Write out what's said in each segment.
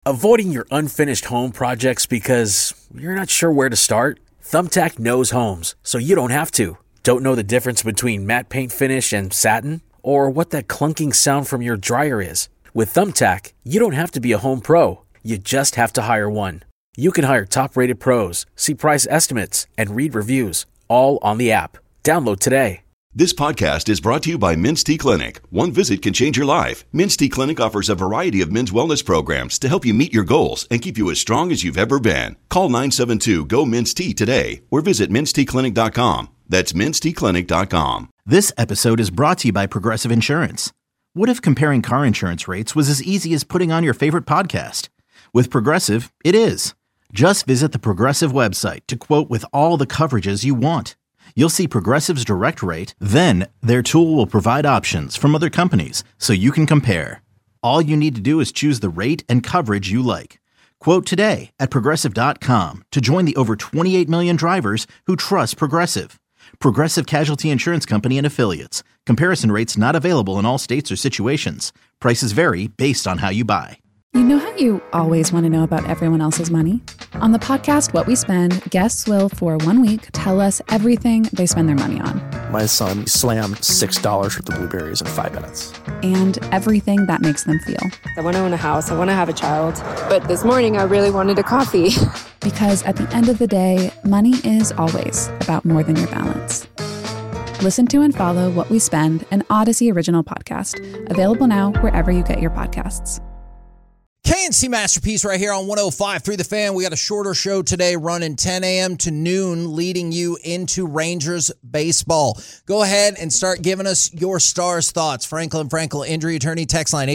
Avoiding your unfinished home projects because you're not sure where to start? Thumbtack knows homes, so you don't have to. Don't know the difference between matte paint finish and satin? Or what that clunking sound from your dryer is? With Thumbtack, you don't have to be a home pro. You just have to hire one. You can hire top-rated pros, see price estimates, and read reviews, all on the app. Download today. This podcast is brought to you by Men's T Clinic. One visit can change your life. Men's T Clinic offers a variety of men's wellness programs to help you meet your goals and keep you as strong as you've ever been. Call 972-GO-MEN'S-T today or visit menstclinic.com. That's menstclinic.com. This episode is brought to you by Progressive Insurance. What if comparing car insurance rates was as easy as putting on your favorite podcast? With Progressive, it is. Just visit the Progressive website to quote with all the coverages you want. You'll see Progressive's direct rate, then their tool will provide options from other companies so you can compare. All you need to do is choose the rate and coverage you like. Quote today at Progressive.com to join the over 28 million drivers who trust Progressive. Progressive Casualty Insurance Company and Affiliates. Comparison rates not available in all states or situations. Prices vary based on how you buy. You know how you always want to know about everyone else's money? On the podcast What We Spend, guests will, for 1 week, tell us everything they spend their money on. My son slammed $6 worth of blueberries in 5 minutes. And everything that makes them feel. I want to own a house. I want to have a child. But this morning, I really wanted a coffee. Because at the end of the day, money is always about more than your balance. Listen to and follow What We Spend, an Odyssey original podcast. Available now wherever you get your podcasts. KNC Masterpiece right here on 105.3 The Fan. We got a shorter show today running 10 a.m. to noon, leading you into Rangers baseball. Go ahead and start giving us your Stars thoughts. Franklin Injury Attorney, text line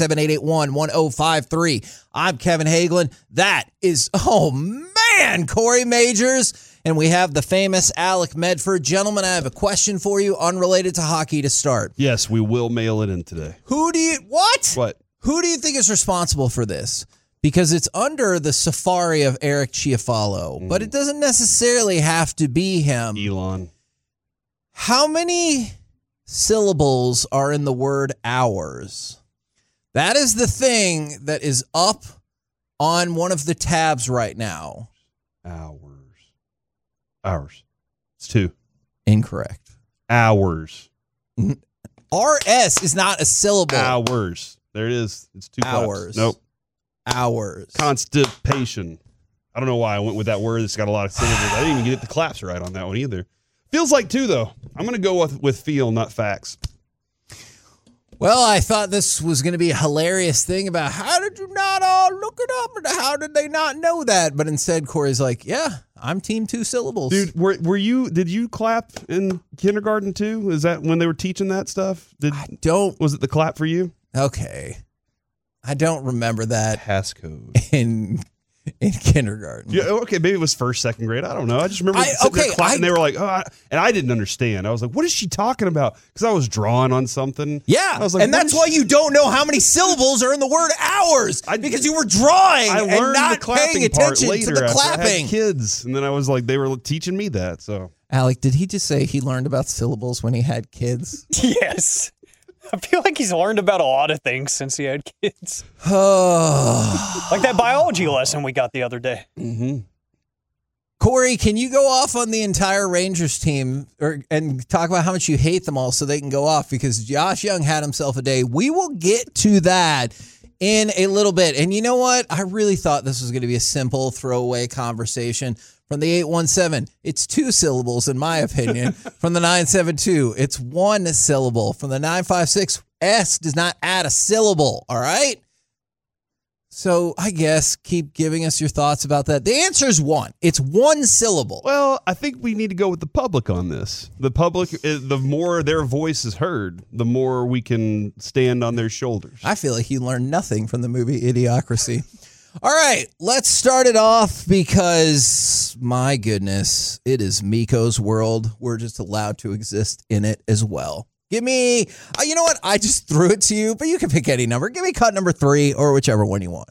877-881-1053. I'm Kevin Hagelin. That is, oh man, Corey Majors. And we have the famous Alec Medford. Gentlemen, I have a question for you unrelated to hockey to start. Yes, we will mail it in today. What? Who do you think is responsible for this? Because it's under the safari of Eric Chiafalo, but it doesn't necessarily have to be him. Elon. How many syllables are in the word hours? That is the thing that is up on one of the tabs right now. Hours. It's 2. Incorrect. Hours. RS is not a syllable. Hours. There it is. It's 2 hours. Claps. Nope. Hours. Constipation. I don't know why I went with that word. It's got a lot of syllables. I didn't even get the claps right on that one either. Feels like 2, though. I'm going to go with feel, not facts. Well, I thought this was going to be a hilarious thing about how did you not all look it up and how did they not know that? But instead, Corey's like, yeah, I'm team 2 syllables. Dude, did you clap in kindergarten too? Is that when they were teaching that stuff? Was it the clap for you? Okay. I don't remember that. Passcode. In kindergarten. Yeah, okay, maybe it was first, second grade. I don't know. I just remember and they were like, and I didn't understand. I was like, what is she talking about? Because I was drawing on something. Yeah, I was like, and that's why you don't know how many syllables are in the word hours, because you were drawing and not paying attention to the clapping. I had kids, and then I was like, they were teaching me that. So, Alec, did he just say he learned about syllables when he had kids? Yes. I feel like he's learned about a lot of things since he had kids. Like that biology lesson we got the other day. Mm-hmm. Corey, can you go off on the entire Rangers team and talk about how much you hate them all so they can go off? Because Josh Young had himself a day. We will get to that in a little bit. And you know what? I really thought this was going to be a simple throwaway conversation. From the 817, it's 2 syllables, in my opinion. From the 972, it's 1 syllable. From the 956, S does not add a syllable, all right? So I guess keep giving us your thoughts about that. The answer is 1. It's 1 syllable. Well, I think we need to go with the public on this. The public, the more their voice is heard, the more we can stand on their shoulders. I feel like he learned nothing from the movie Idiocracy. All right, let's start it off because, my goodness, it is Miko's world. We're just allowed to exist in it as well. Give me, you know what? I just threw it to you, but you can pick any number. Give me cut number 3 or whichever one you want.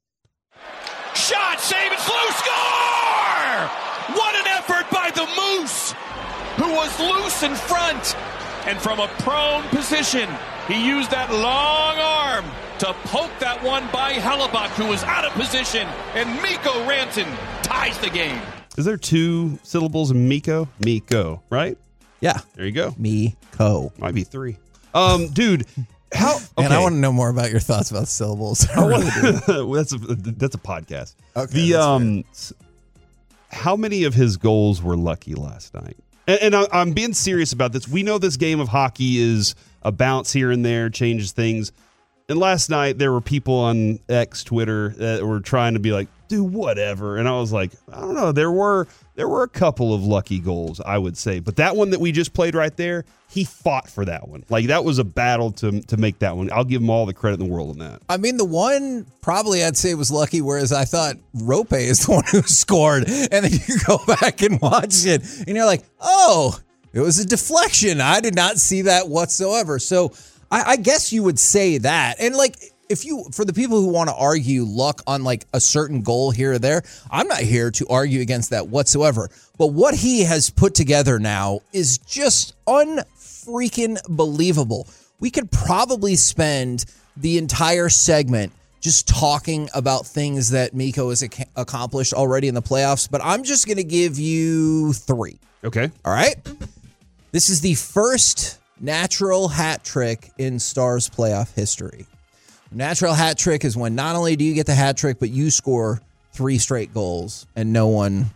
Shot, save, it's loose, score! What an effort by the Moose, who was loose in front. And from a prone position, he used that long arm to poke that one by Hellebuyck, who was out of position, and Mikko Rantanen ties the game. Is there 2 syllables in Mikko? Mikko, right? Yeah. There you go. Mikko. Might be 3. Dude, how? Okay. And I want to know more about your thoughts about syllables. That's a podcast. Okay. How many of his goals were lucky last night? And I'm being serious about this. We know this game of hockey is a bounce here and there, changes things. And last night there were people on X, Twitter, that were trying to be like, dude, whatever. And I was like, I don't know. There were a couple of lucky goals, I would say. But that one that we just played right there, he fought for that one. Like, that was a battle to make that one. I'll give him all the credit in the world on that. I mean, the one probably I'd say was lucky, whereas I thought Rope is the one who scored. And then you go back and watch it, and you're like, oh, it was a deflection. I did not see that whatsoever. So I guess you would say that. And like, for the people who want to argue luck on like a certain goal here or there, I'm not here to argue against that whatsoever. But what he has put together now is just unfreaking believable. We could probably spend the entire segment just talking about things that Mikko has accomplished already in the playoffs, but I'm just going to give you 3. Okay. All right. This is the first natural hat trick in Stars playoff history. Natural hat trick is when not only do you get the hat trick, but you score 3 straight goals and no one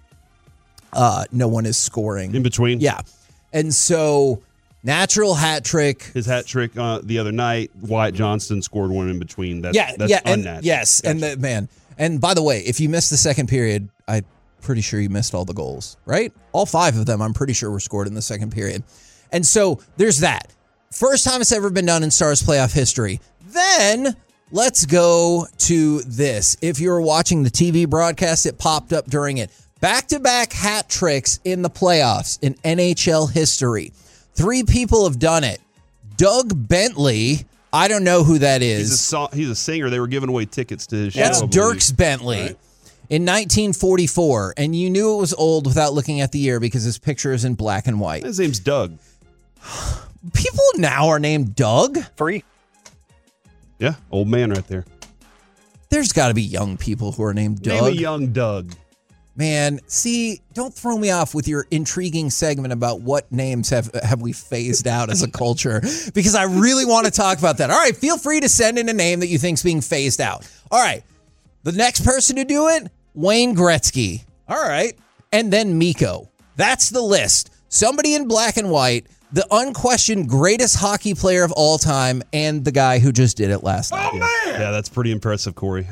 is scoring in between. Yeah. And so natural hat trick. His hat trick the other night, Wyatt Johnston scored one in between. That's unnatural. Yes. Gotcha. And by the way, if you missed the second period, I'm pretty sure you missed all the goals, right? All 5 of them, I'm pretty sure, were scored in the second period. And so there's that. First time it's ever been done in Stars playoff history. Then let's go to this. If you were watching the TV broadcast, it popped up during it. Back-to-back hat tricks in the playoffs in NHL history. 3 people have done it. Doug Bentley, I don't know who that is. He's a singer. They were giving away tickets to his show. That's Dierks Bentley. Right. In 1944, and you knew it was old without looking at the year because his picture is in black and white. His name's Doug. People now are named Doug. Free. Yeah, old man right there. There's got to be young people who are named Doug. Name a young Doug. Man, see, don't throw me off with your intriguing segment about what names have we phased out as a culture, because I really want to talk about that. All right, feel free to send in a name that you think's being phased out. All right, the next person to do it, Wayne Gretzky. All right, and then Mikko. That's the list. Somebody in black and white, the unquestioned greatest hockey player of all time, and the guy who just did it last night. Oh, man! Yeah, that's pretty impressive, Corey.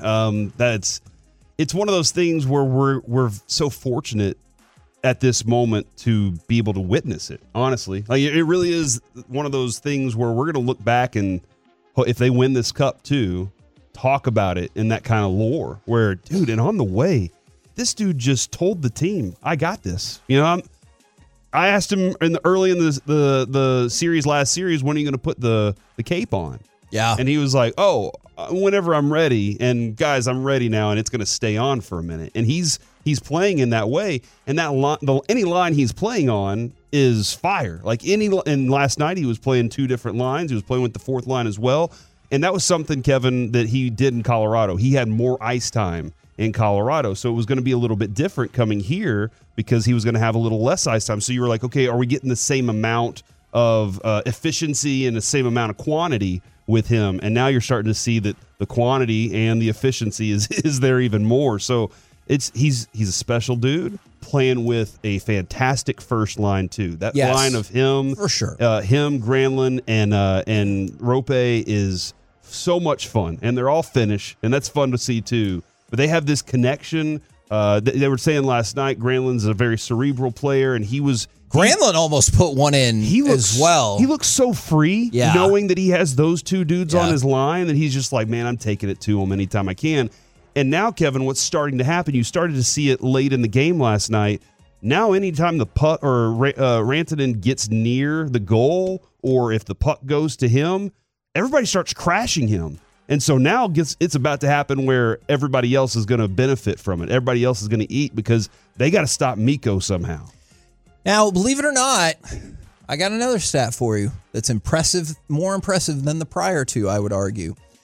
It's one of those things where we're so fortunate at this moment to be able to witness it, honestly. Like, it really is one of those things where we're going to look back and, if they win this cup too, talk about it in that kind of lore where, dude, and on the way, this dude just told the team, I got this. You know, I asked him early in the series, last series, when are you going to put the cape on? Yeah. And he was like, oh, whenever I'm ready. And guys, I'm ready now, and it's going to stay on for a minute. And he's playing in that way. And that any line he's playing on is fire. And last night he was playing 2 different lines. He was playing with the 4th line as well. And that was something, Kevin, that he did in Colorado. He had more ice time in Colorado. So it was going to be a little bit different coming here because he was going to have a little less ice time. So you were like, okay, are we getting the same amount of efficiency and the same amount of quantity with him? And now you're starting to see that the quantity and the efficiency is there even more. So he's a special dude playing with a fantastic first line too. That line of him, for sure, him, Granlund, and Rope is so much fun, and they're all Finnish, and that's fun to see too. But they have this connection. They were saying last night, Granlund's a very cerebral player, and Granlund almost put one in as well. He looks so free, knowing that he has those 2 dudes on his line, that he's just like, man, I'm taking it to him anytime I can. And now, Kevin, what's starting to happen, you started to see it late in the game last night. Now, anytime the puck or Rantanen gets near the goal, or if the puck goes to him, everybody starts crashing him. And so now it's about to happen where everybody else is going to benefit from it. Everybody else is going to eat because they got to stop Mikko somehow. Now, believe it or not, I got another stat for you that's impressive, more impressive than the prior 2, I would argue.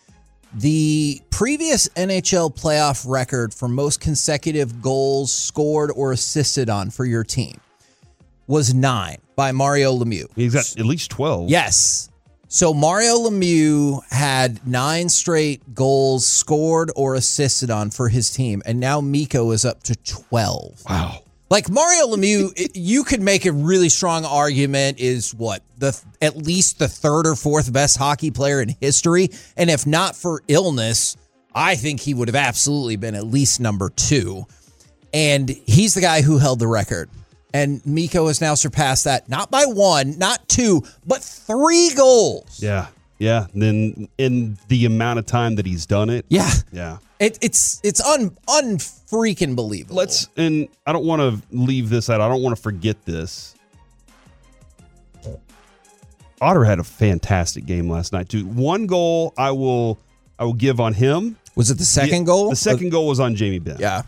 The previous NHL playoff record for most consecutive goals scored or assisted on for your team was 9 by Mario Lemieux. He's got at least 12. Yes. So Mario Lemieux had 9 straight goals scored or assisted on for his team, and now Mikko is up to 12. Wow. Like Mario Lemieux, you could make a really strong argument is at least the 3rd or 4th best hockey player in history. And if not for illness, I think he would have absolutely been at least number 2. And he's the guy who held the record. And Mikko has now surpassed that, not by 1, not 2, but 3 goals. Yeah. Yeah. And then in the amount of time that he's done it. Yeah. Yeah. It's unfreaking believable. And I don't want to leave this out. I don't want to forget this. Otter had a fantastic game last night too. 1 goal I will give on him. Was it the second goal? The second goal was on Jamie Benn. Yeah.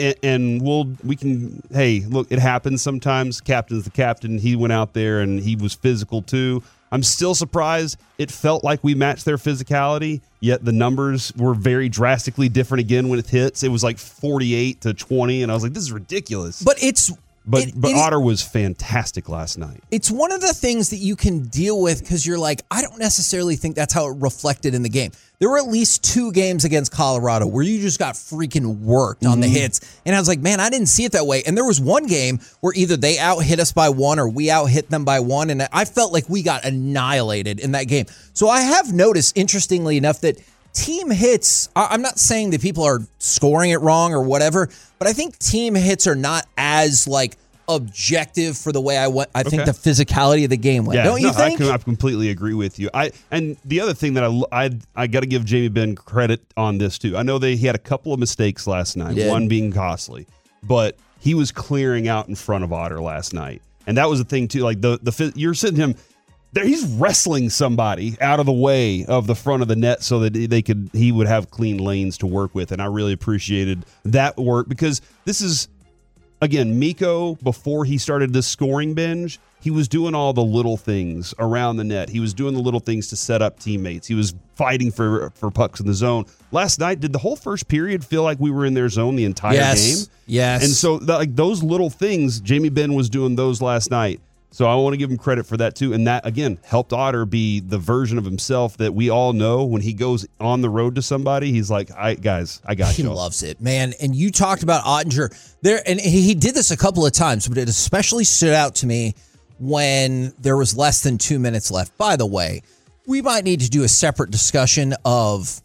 Hey, look, it happens sometimes. Captain's the captain. He went out there and he was physical too. I'm still surprised. It felt like we matched their physicality, yet the numbers were very drastically different again when it hits. It was like 48-20, and I was like, this is ridiculous. But Otter was fantastic last night. It's one of the things that you can deal with because you're like, I don't necessarily think that's how it reflected in the game. There were at least 2 games against Colorado where you just got freaking worked on the hits. And I was like, man, I didn't see it that way. And there was one game where either they out-hit us by 1 or we out-hit them by 1. And I felt like we got annihilated in that game. So I have noticed, interestingly enough, that team hits, I'm not saying that people are scoring it wrong or whatever, but I think team hits are not as objective for the way I think the physicality of the game went. Don't you think? I completely agree with you. And the other thing that I got to give Jamie Benn credit on this too. I know he had a couple of mistakes last night, one being costly, but he was clearing out in front of Otter last night, and that was the thing too. Like you're sitting him there, he's wrestling somebody out of the way of the front of the net so that he would have clean lanes to work with, and I really appreciated that work because this is. Again, Mikko, before he started this scoring binge, he was doing all the little things around the net. He was doing the little things to set up teammates. He was fighting for pucks in the zone. Last night, did the whole first period feel like we were in their zone the entire game? Yes. And so those little things, Jamie Benn was doing those last night. So I want to give him credit for that too. And that, again, helped Otter be the version of himself that we all know when he goes on the road to somebody. He's like, I got you. He loves it, man. And you talked about Oettinger there, and he did this a couple of times, but it especially stood out to me when there was less than 2 minutes left. By the way, we might need to do a separate discussion of,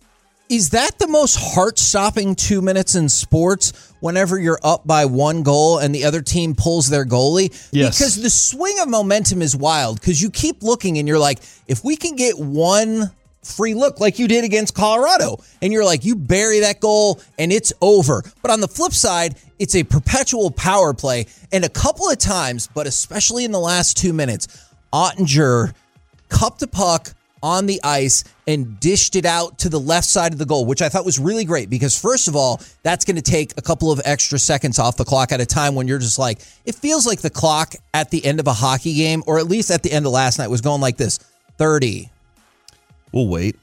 is that the most heart-stopping 2 minutes in sports whenever you're up by 1 goal and the other team pulls their goalie? Yes. Because the swing of momentum is wild because you keep looking and you're like, if we can get 1 free look like you did against Colorado, and you're like, you bury that goal and it's over. But on the flip side, it's a perpetual power play. And a couple of times, but especially in the last 2 minutes, Oettinger cupped a puck on the ice and dished it out to the left side of the goal, which I thought was really great because, first of all, that's going to take a couple of extra seconds off the clock at a time when you're just like, it feels like the clock at the end of a hockey game, or at least at the end of last night, was going like this: 30. We'll wait.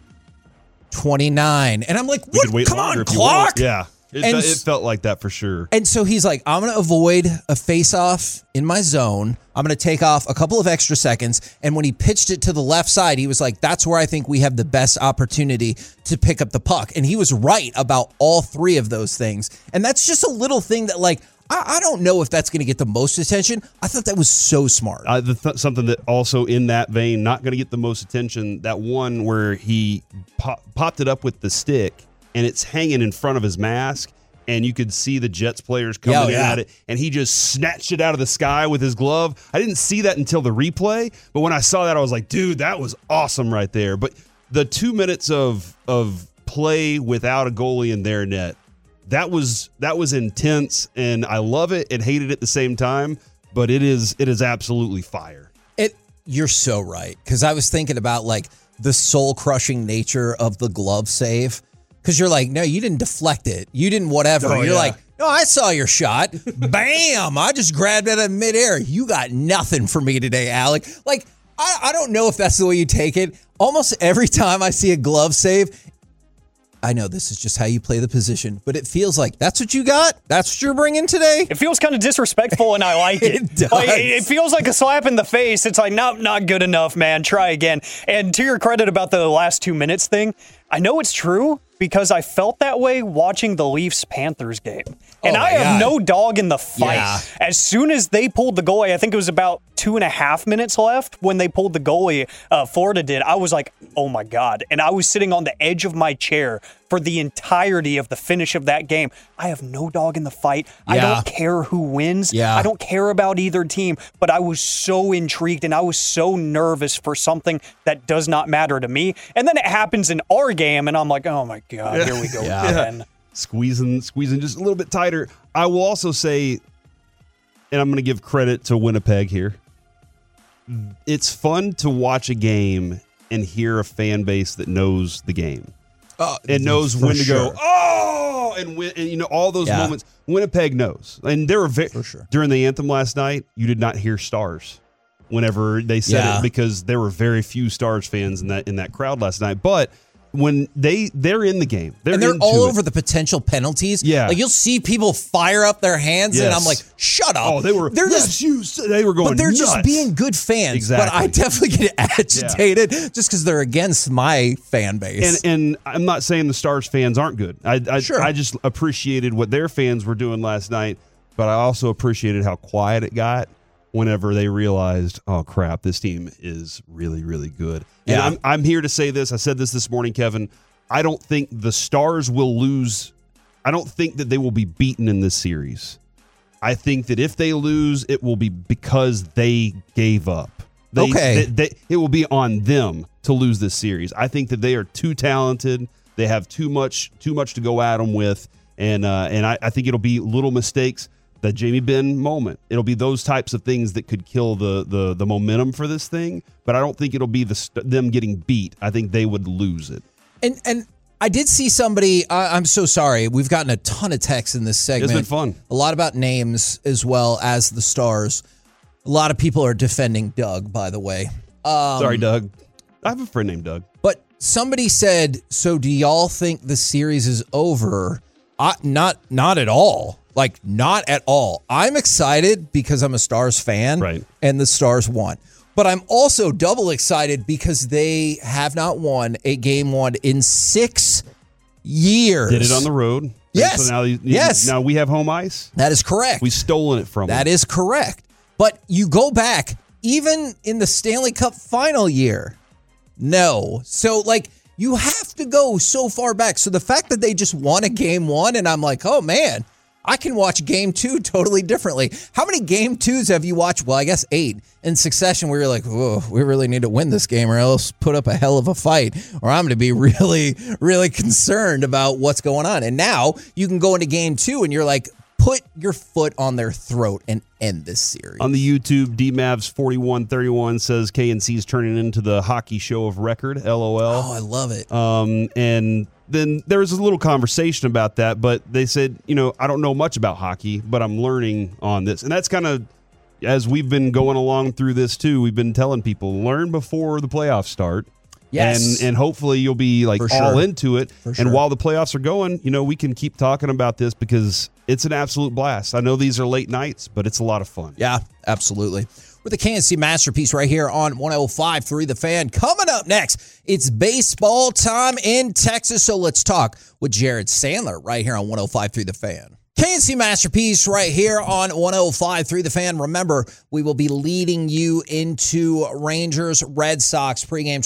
29. And I'm like, what? Come on, clock! Yeah. It felt like that for sure. And so he's like, I'm going to avoid a face-off in my zone. I'm going to take off a couple of extra seconds. And when he pitched it to the left side, he was like, that's where I think we have the best opportunity to pick up the puck. And he was right about all 3 of those things. And that's just a little thing that, like, I don't know if that's going to get the most attention. I thought that was so smart. Something that also in that vein, not going to get the most attention, that one where he popped it up with the stick, and it's hanging in front of his mask, and you could see the Jets players coming in at it, and he just snatched it out of the sky with his glove. I didn't see that until the replay, but when I saw that, I was like, dude, that was awesome right there. But the 2 minutes of play without a goalie in their net, that was intense, and I love it and hate it at the same time, but it is absolutely fire. You're so right, because I was thinking about, like, the soul-crushing nature of the glove save. Because you're like, no, you didn't deflect it. You didn't whatever. You're like, no, I saw your shot. Bam! I just grabbed it in midair. You got nothing for me today, Alec. Like, I don't know if that's the way you take it. Almost every time I see a glove save, I know this is just how you play the position, but it feels like that's what you got? That's what you're bringing today? It feels kind of disrespectful, and I like it. It does. Like, it feels like a slap in the face. It's like, nope, not good enough, man. Try again. And to your credit about the last 2 minutes thing, I know it's true because I felt that way watching the Leafs-Panthers game. And I have no dog in the fight. Yeah. As soon as they pulled the goalie, I think it was about 2.5 minutes left when they pulled the goalie, Florida did, I was like, oh my God. And I was sitting on the edge of my chair for the entirety of the finish of that game. I have no dog in the fight. Yeah. I don't care who wins. Yeah. I don't care about either team, but I was so intrigued and I was so nervous for something that does not matter to me. And then it happens in our game and I'm like, oh my God, here we go again. Squeezing just a little bit tighter. I will also say, and I'm going to give credit to Winnipeg here, it's fun to watch a game and hear a fan base that knows the game. And knows when to go, and all those moments. Winnipeg knows. And there were during the anthem last night, you did not hear Stars whenever they said it because there were very few Stars fans in that crowd last night. But when they're in the game, they're all over the potential penalties. Yeah, like you'll see people fire up their hands, and I'm like, "Shut up!" Oh, they were going, but they're nuts. Just being good fans. Exactly. But I definitely get agitated just because they're against my fan base. And I'm not saying the Stars fans aren't good. I just appreciated what their fans were doing last night, but I also appreciated how quiet it got whenever they realized, oh crap, this team is really, really good. Yeah. And I'm here to say this. I said this morning, Kevin. I don't think the Stars will lose. I don't think that they will be beaten in this series. I think that if they lose, it will be because they gave up. It will be on them to lose this series. I think that they are too talented. They have too much to go at them with, and I think it'll be little mistakes. The Jamie Benn moment. It'll be those types of things that could kill the momentum for this thing, but I don't think it'll be them getting beat. I think they would lose it. And I did see somebody, I'm so sorry, we've gotten a ton of texts in this segment. It's been fun. A lot about names as well as the Stars. A lot of people are defending Doug, by the way. Sorry, Doug. I have a friend named Doug. But somebody said, so do y'all think the series is over? Not at all. Like, not at all. I'm excited because I'm a Stars fan, right? And the Stars won. But I'm also double excited because they have not won a game one in 6 years. Did it on the road. Yes. So now we have home ice. That is correct. We've stolen it from them. That is correct. But you go back, even in the Stanley Cup final year, no. So, like, you have to go so far back. So the fact that they just won a game one, and I'm like, oh, man, I can watch game two totally differently. How many game twos have you watched? Well, I guess 8 in succession where you're like, whoa, we really need to win this game or else put up a hell of a fight or I'm going to be really, really concerned about what's going on. And now you can go into game two and you're like, put your foot on their throat and end this series. On the YouTube, DMavs4131 says KNC's turning into the hockey show of record, LOL. Oh, I love it. And then there was a little conversation about that, but they said, I don't know much about hockey, but I'm learning on this. And that's kind of, as we've been going along through this too, we've been telling people, learn before the playoffs start. Yes. And hopefully you'll be all into it. For sure. And while the playoffs are going, we can keep talking about this because it's an absolute blast. I know these are late nights, but it's a lot of fun. Yeah, absolutely. With the KNC Masterpiece right here on 105.3 The Fan. Coming up next, it's baseball time in Texas. So let's talk with Jared Sandler right here on 105.3 The Fan. KNC Masterpiece right here on 105.3 The Fan. Remember, we will be leading you into Rangers Red Sox pregame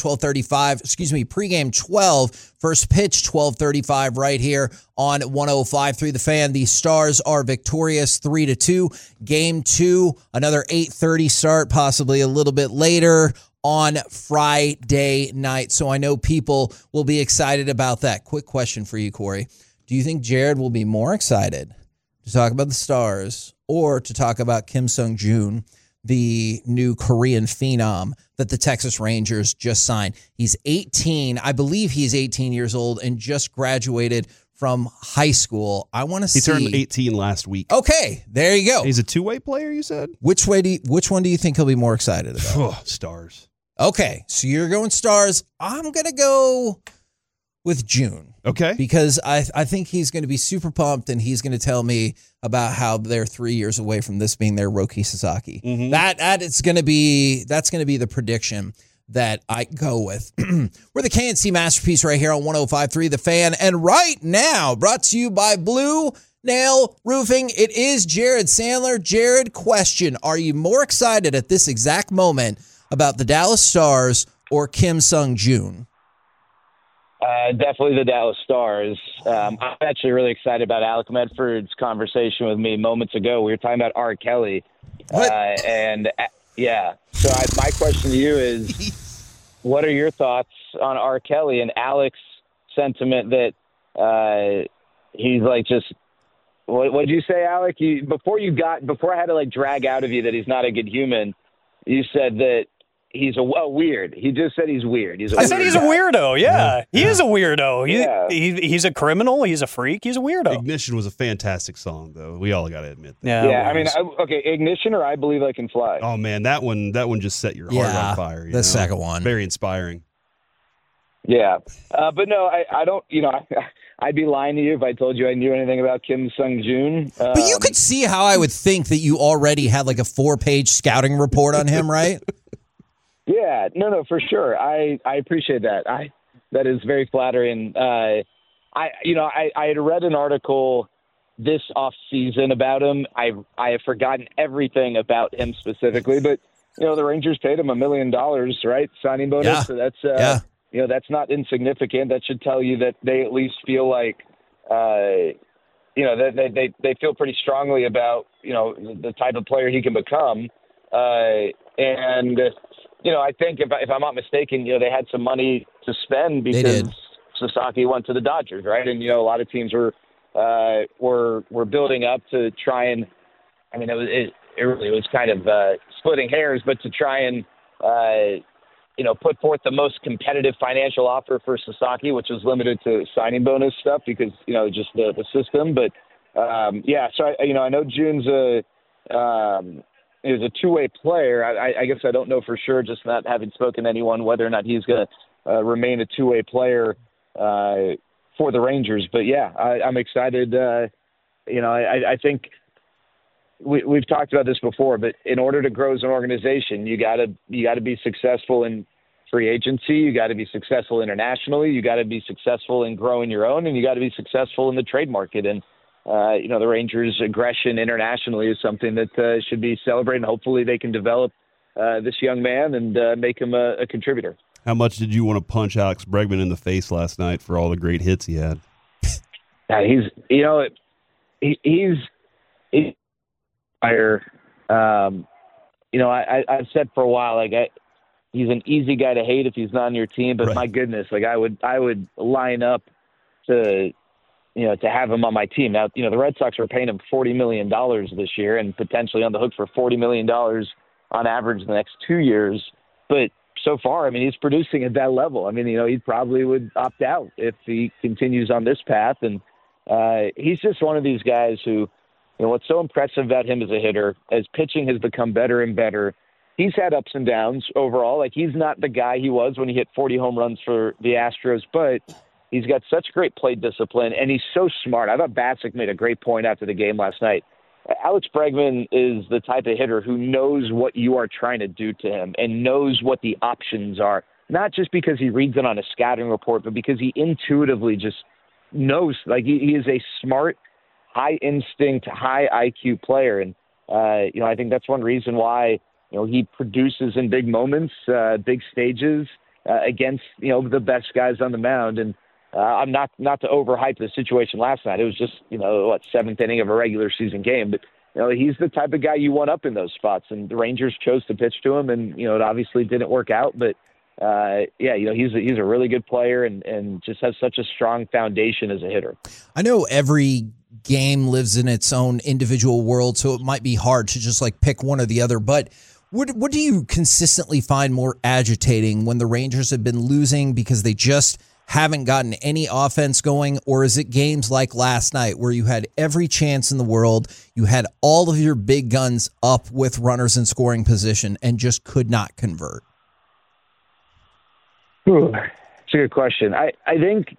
12, first pitch 12:35 right here on 105.3 The Fan. The Stars are victorious 3-2. Game 2, another 8:30 start, possibly a little bit later on Friday night. So I know people will be excited about that. Quick question for you, Corey. Do you think Jared will be more excited to talk about the Stars or to talk about Kim Sung-joon, the new Korean phenom that the Texas Rangers just signed? He's 18. I believe he's 18 years old and just graduated from high school. I want to see. He turned 18 last week. Okay, there you go. He's a two-way player, you said? Which one do you think he'll be more excited about? Stars. Okay, so you're going Stars. I'm going to go with June. Okay. Because I think he's going to be super pumped, and he's going to tell me about how they're 3 years away from this being their Roki Sasaki. Mm-hmm. That's going to be the prediction that I go with. We're the KNC Masterpiece right here on 105.3 The Fan. And right now, brought to you by Blue Nail Roofing, it is Jared Sandler. Jared, question. Are you more excited at this exact moment about the Dallas Stars or Kim Sung-Joon? Definitely the Dallas Stars. I'm actually really excited about Alec Medford's conversation with me moments ago. We were talking about R. Kelly. So my question to you is, what are your thoughts on R. Kelly and Alec's sentiment that he's like just, what did you say, Alec? Before I had to like drag out of you that he's not a good human, you said that he's weird. He just said he's weird. I said he's a weirdo. Yeah. He is a weirdo. He's a criminal. He's a freak. He's a weirdo. Ignition was a fantastic song, though. We all got to admit that. Yeah. I mean, Ignition or I Believe I Can Fly. Oh man, that one just set your heart on fire. The second one, very inspiring. Yeah, but no, I don't. I'd be lying to you if I told you I knew anything about Kim Sung-Joon. But you could see how I would think that you already had like a 4-page scouting report on him, right? Yeah, no, for sure. I appreciate that. That is very flattering. I had read an article this off season about him. I have forgotten everything about him specifically, but the Rangers paid him $1 million, right? Signing bonus. Yeah. So that's that's not insignificant. That should tell you that they at least feel like they feel pretty strongly about the type of player he can become. I think if I'm not mistaken, they had some money to spend because Sasaki went to the Dodgers, right? And a lot of teams were building up to try and, I mean, it really was kind of splitting hairs, but to try and put forth the most competitive financial offer for Sasaki, which was limited to signing bonus stuff because just the system. But so I know June's is a two-way player. I guess I don't know for sure, just not having spoken to anyone, whether or not he's going to remain a two-way player for the Rangers. But yeah, I'm excited. I think we've talked about this before, but in order to grow as an organization, you got to be successful in free agency. You got to be successful internationally. You got to be successful in growing your own, and you got to be successful in the trade market. And the Rangers' aggression internationally is something that should be celebrated. And hopefully they can develop this young man and make him a contributor. How much did you want to punch Alex Bregman in the face last night for all the great hits he had? He's fire. I've said for a while, he's an easy guy to hate if he's not on your team. But my goodness, I would line up to have him on my team. Now, the Red Sox are paying him $40 million this year and potentially on the hook for $40 million on average the next 2 years. But so far, I mean, he's producing at that level. I mean, he probably would opt out if he continues on this path. And he's just one of these guys who, what's so impressive about him as a hitter, as pitching has become better and better, he's had ups and downs overall. He's not the guy he was when he hit 40 home runs for the Astros, but he's got such great plate discipline, and he's so smart. I thought Bassick made a great point after the game last night. Alex Bregman is the type of hitter who knows what you are trying to do to him and knows what the options are, not just because he reads it on a scouting report, but because he intuitively just knows. He is a smart, high instinct, high IQ player. And, I think that's one reason why, he produces in big moments, big stages against, the best guys on the mound. And I'm not to overhype the situation last night. It was just, seventh inning of a regular season game. But, he's the type of guy you want up in those spots. And the Rangers chose to pitch to him, and, it obviously didn't work out. But, he's a really good player and just has such a strong foundation as a hitter. I know every game lives in its own individual world, so it might be hard to just pick one or the other. But what do you consistently find more agitating when the Rangers have been losing because they just haven't gotten any offense going, or is it games like last night where you had every chance in the world, you had all of your big guns up with runners in scoring position and just could not convert? It's a good question. I think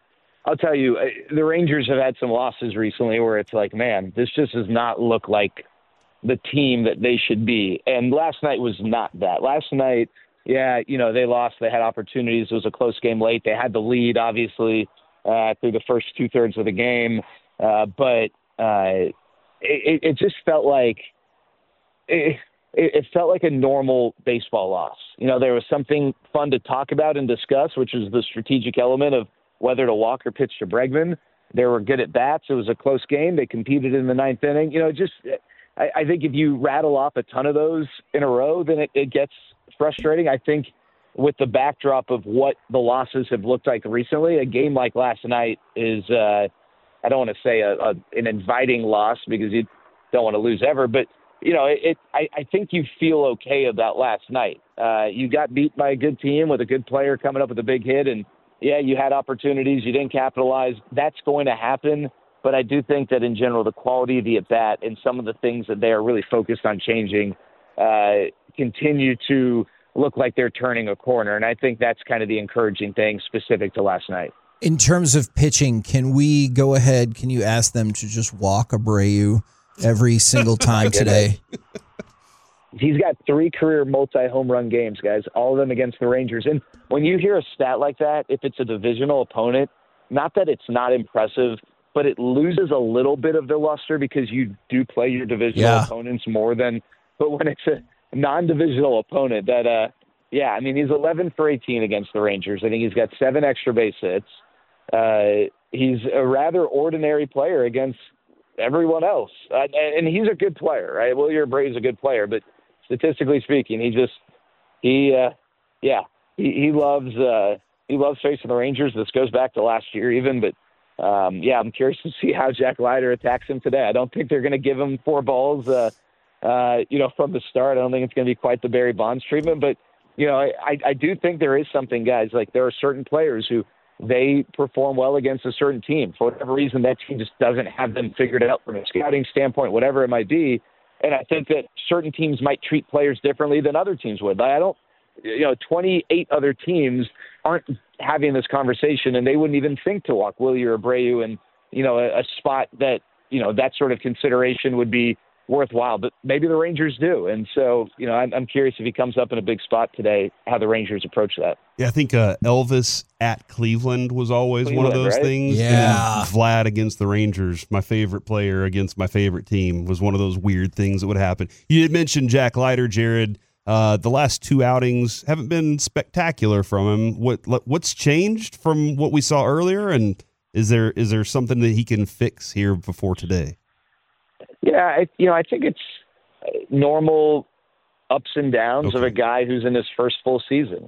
I'll tell you, the Rangers have had some losses recently where it's like, man, this just does not look like the team that they should be. And last night was not that. Last night, they lost. They had opportunities. It was a close game late. They had the lead, obviously, through the first 2/3 of the game. But it just felt like it felt like a normal baseball loss. There was something fun to talk about and discuss, which was the strategic element of whether to walk or pitch to Bregman. They were good at bats. It was a close game. They competed in the ninth inning. I think if you rattle off a ton of those in a row, then it gets frustrating. I think with the backdrop of what the losses have looked like recently, a game like last night is, I don't want to say an inviting loss because you don't want to lose ever, but I think you feel okay about last night. You got beat by a good team with a good player coming up with a big hit, and you had opportunities. You didn't capitalize. That's going to happen. But I do think that in general, the quality of the at-bat and some of the things that they are really focused on changing continue to look like they're turning a corner. And I think that's kind of the encouraging thing specific to last night. In terms of pitching, can we go ahead? Can you ask them to just walk Abreu every single time today? He's got 3 career multi-home run games, guys, all of them against the Rangers. And when you hear a stat like that, if it's a divisional opponent, not that it's not impressive, but it loses a little bit of the luster because you do play your divisional opponents more than – but when it's a non-divisional opponent that he's 11 for 18 against the Rangers. I think he's got 7 extra base hits. He's a rather ordinary player against everyone else. And he's a good player, right? Wilyer Abreu's a good player, but statistically speaking, he loves facing the Rangers. This goes back to last year even, but I'm curious to see how Jack Leiter attacks him today. I don't think they're going to give him 4 balls, from the start. I don't think it's going to be quite the Barry Bonds treatment, but I do think there is something, guys. Like there are certain players who they perform well against a certain team. For whatever reason, that team just doesn't have them figured out from a scouting standpoint, whatever it might be. And I think that certain teams might treat players differently than other teams would. 28 other teams aren't having this conversation, and they wouldn't even think to walk Wilyer Abreu in, a spot that, that sort of consideration would be worthwhile, but maybe the Rangers do. And so, I'm curious if he comes up in a big spot today, how the Rangers approach that. Yeah, I think Elvis at Cleveland was always one of those things. Yeah. And Vlad against the Rangers, my favorite player against my favorite team, was one of those weird things that would happen. You did mention Jack Leiter, Jared. The last 2 outings haven't been spectacular from him. What's changed from what we saw earlier, and is there something that he can fix here before today? Yeah, I think it's normal ups and downs of a guy who's in his first full season.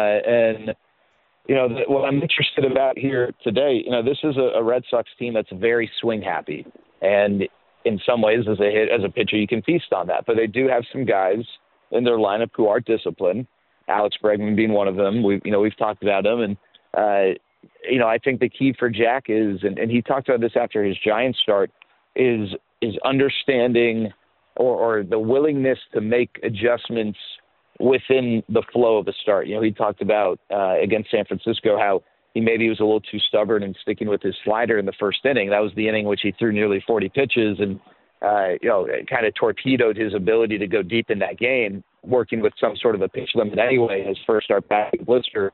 What I'm interested about here today, this is a Red Sox team that's very swing happy, and in some ways, as a pitcher, you can feast on that. But they do have some guys in their lineup who are disciplined. Alex Bregman being one of them. We've talked about him, and I think the key for Jack is, and he talked about this after his Giants start, is understanding or the willingness to make adjustments within the flow of the start. He talked about against San Francisco how he maybe was a little too stubborn and sticking with his slider in the first inning. That was the inning which he threw nearly 40 pitches and it kind of torpedoed his ability to go deep in that game, working with some sort of a pitch limit anyway, his first start back in Blister.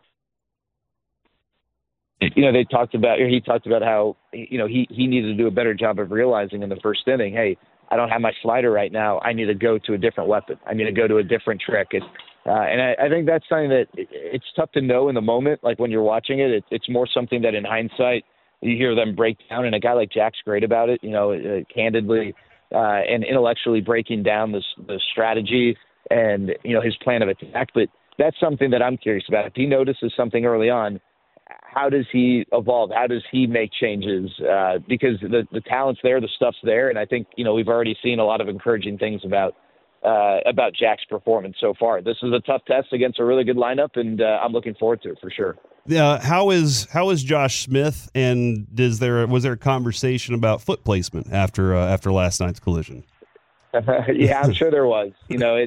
He talked about how, he needed to do a better job of realizing in the first inning, hey, I don't have my slider right now. I need to go to a different weapon. I need to go to a different trick. And I think that's something that it's tough to know in the moment. Like when you're watching it, it's more something that in hindsight, you hear them break down. And a guy like Jack's great about it, candidly and intellectually breaking down the strategy and, his plan of attack. But that's something that I'm curious about. If he notices something early on, how does he evolve? How does he make changes? Because the talent's there, the stuff's there, and I think we've already seen a lot of encouraging things about Jack's performance so far. This is a tough test against a really good lineup, and I'm looking forward to it for sure. How is Josh Smith, and was there a conversation about foot placement after last night's collision? Yeah, I'm sure there was.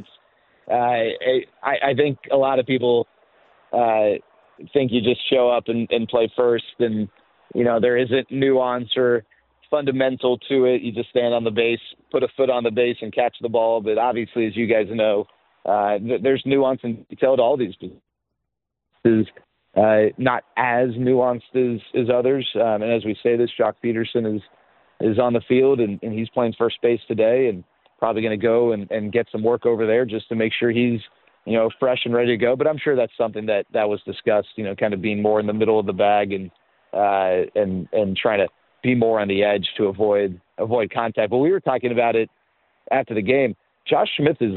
I think a lot of people think you just show up and play first, and there isn't nuance or fundamental to it. You just stand on the base, put a foot on the base, and catch the ball. But obviously, as you guys know, there's nuance and detail to all these positions. Not as nuanced as others. And as we say this, Jock Peterson is on the field, and he's playing first base today, and probably going to go and get some work over there just to make sure he's fresh and ready to go. But I'm sure that's something that was discussed. Kind of being more in the middle of the bag and trying to be more on the edge to avoid contact. But we were talking about it after the game. Josh Smith is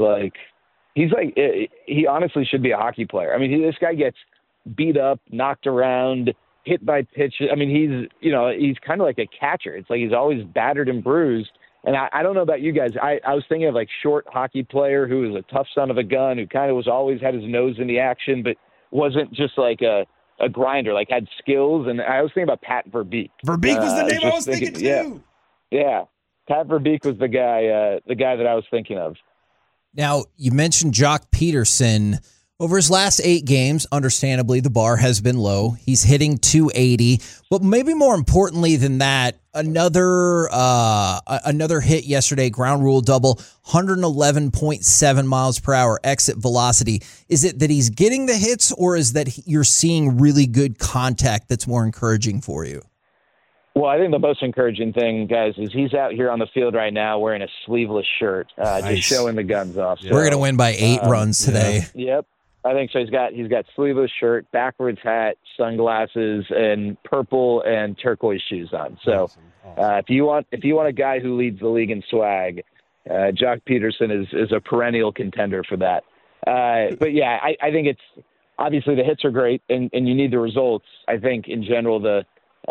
he honestly should be a hockey player. I mean, this guy gets beat up, knocked around, hit by pitches. I mean, he's kind of like a catcher. It's like he's always battered and bruised. And I don't know about you guys. I was thinking of short hockey player who was a tough son of a gun, who kind of was always had his nose in the action, but wasn't just like a grinder, had skills. And I was thinking about Pat Verbeek. Verbeek was the name I was thinking too. Yeah. Pat Verbeek was the guy that I was thinking of. Now, you mentioned Jock Peterson. Over his last 8 games, understandably, the bar has been low. He's hitting .280. But maybe more importantly than that, another hit yesterday, ground rule double, 111.7 miles per hour exit velocity. Is it that he's getting the hits, or is that you're seeing really good contact that's more encouraging for you? Well, I think the most encouraging thing, guys, is he's out here on the field right now wearing a sleeveless shirt, just showing the guns off. So, we're going to win by 8 runs today. Yeah. Yep. I think so. He's got sleeveless shirt, backwards hat, sunglasses, and purple and turquoise shoes on. So, if you want a guy who leads the league in swag, Jock Peterson is a perennial contender for that. But yeah, I think it's obviously the hits are great, and you need the results. I think in general the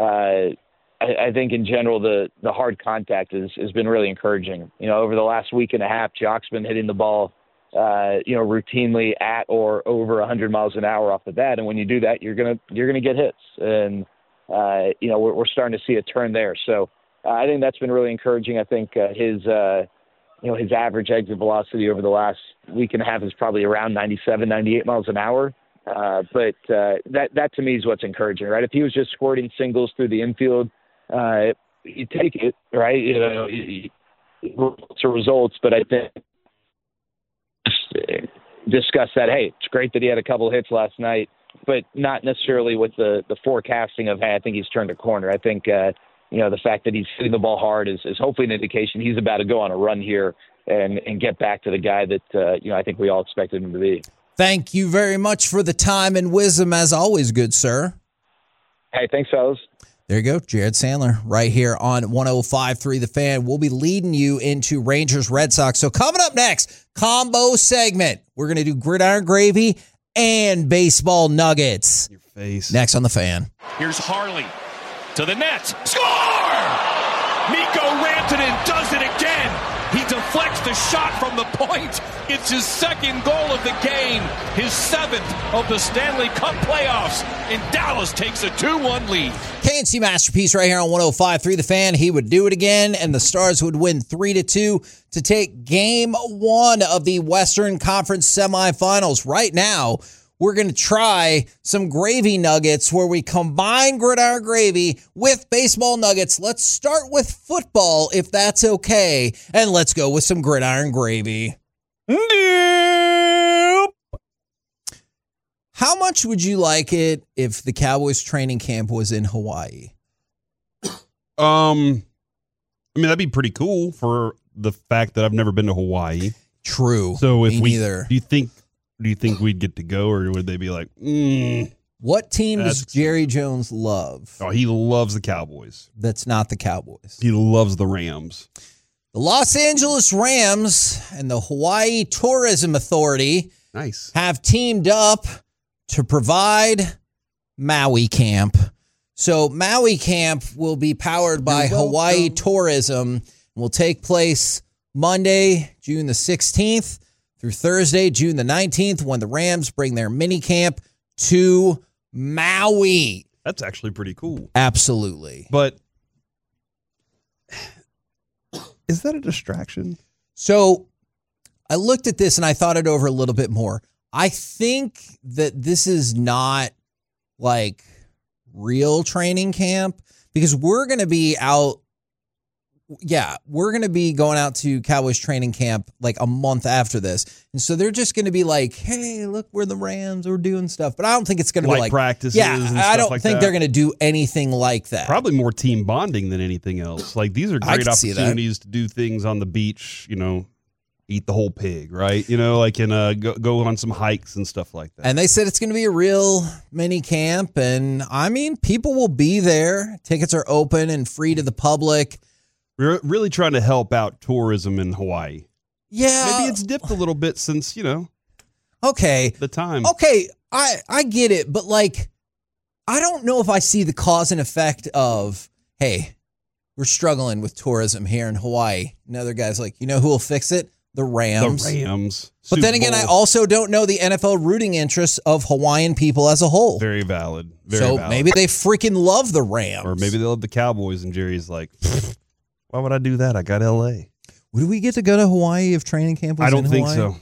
hard contact has been really encouraging. Over the last week and a half, Jock's been hitting the ball routinely at or over 100 miles an hour off the bat. And when you do that, you're gonna get hits. And we're starting to see a turn there. So I think that's been really encouraging. I think his average exit velocity over the last week and a half is probably around 97, 98 miles an hour. But that to me is what's encouraging, right? If he was just squirting singles through the infield, you take it, right? Results are results, but I think discuss that, hey, it's great that he had a couple of hits last night, but not necessarily with the forecasting of, hey, I think he's turned a corner. I think, the fact that he's hitting the ball hard is hopefully an indication he's about to go on a run here and get back to the guy that, I think we all expected him to be. Thank you very much for the time and wisdom, as always, good sir. Hey, thanks, fellas. There you go, Jared Sandler, right here on 105.3 The Fan. We'll be leading you into Rangers Red Sox. So coming up next, combo segment. We're going to do gridiron gravy and baseball nuggets. Your face. Next on The Fan. Here's Harley to the net. Score! Mikko Rantanen does it again. He deflects the shot from the point. It's his second goal of the game, his 7th of the Stanley Cup playoffs, and Dallas takes a 2-1 lead. KNC Masterpiece right here on 105.3 The Fan. He would do it again, and the Stars would win 3-2 to take Game 1 of the Western Conference semifinals. Right now, we're going to try some gravy nuggets where we combine gridiron gravy with baseball nuggets. Let's start with football, if that's okay, and let's go with some gridiron gravy. Nope. How much would you like it if the Cowboys training camp was in Hawaii? I mean, that'd be pretty cool for the fact that I've never been to Hawaii. True. So if neither. Do you think we'd get to go, or would they be like, What team does Jerry Jones love? Oh, he loves the Cowboys. That's not the Cowboys. He loves the Rams. The Los Angeles Rams and the Hawaii Tourism Authority have teamed up to provide Maui Camp. So Maui Camp will be powered by Hawaii Tourism and will take place Monday, June the 16th through Thursday, June the 19th, when the Rams bring their mini camp to Maui. That's actually pretty cool. Absolutely. But is that a distraction? So I looked at this and I thought it over a little bit more. I think that this is not like real training camp because we're going to be out. Yeah, we're going to be going out to Cowboys training camp like a month after this. And so they're just going to be like, hey, look, we're the Rams. We're doing stuff. But I don't think it's going to be like practices. Yeah, and I don't like think that. they're going to do anything like that. Probably more team bonding than anything else. Like these are great opportunities to do things on the beach, eat the whole pig, right? And go on some hikes and stuff like that. And they said it's going to be a real mini camp. And I mean, people will be there. Tickets are open and free to the public. We're really trying to help out tourism in Hawaii. Yeah. Maybe it's dipped a little bit since, okay. the time. Okay, I get it, but like, I don't know if I see the cause and effect of, hey, we're struggling with tourism here in Hawaii. Another guy's like, who will fix it? The Rams. The Rams. But Super then again, Bowl. I also don't know the NFL rooting interests of Hawaiian people as a whole. Very valid. Very so valid. maybe they freaking love the Rams. Or maybe they love the Cowboys, and Jerry's like, why would I do that? I got L.A. Would we get to go to Hawaii if training camp was in Hawaii? I don't think so.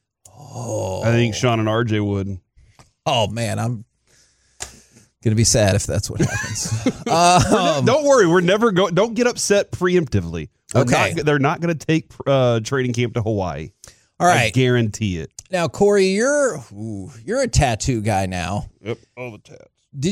Oh. I think Sean and RJ would. Oh, man, I'm going to be sad if that's what happens. Don't worry. We're never going. Don't get upset preemptively. They're not going to take training camp to Hawaii. All right. I guarantee it. Now, Corey, you're a tattoo guy now. Yep. All the tats.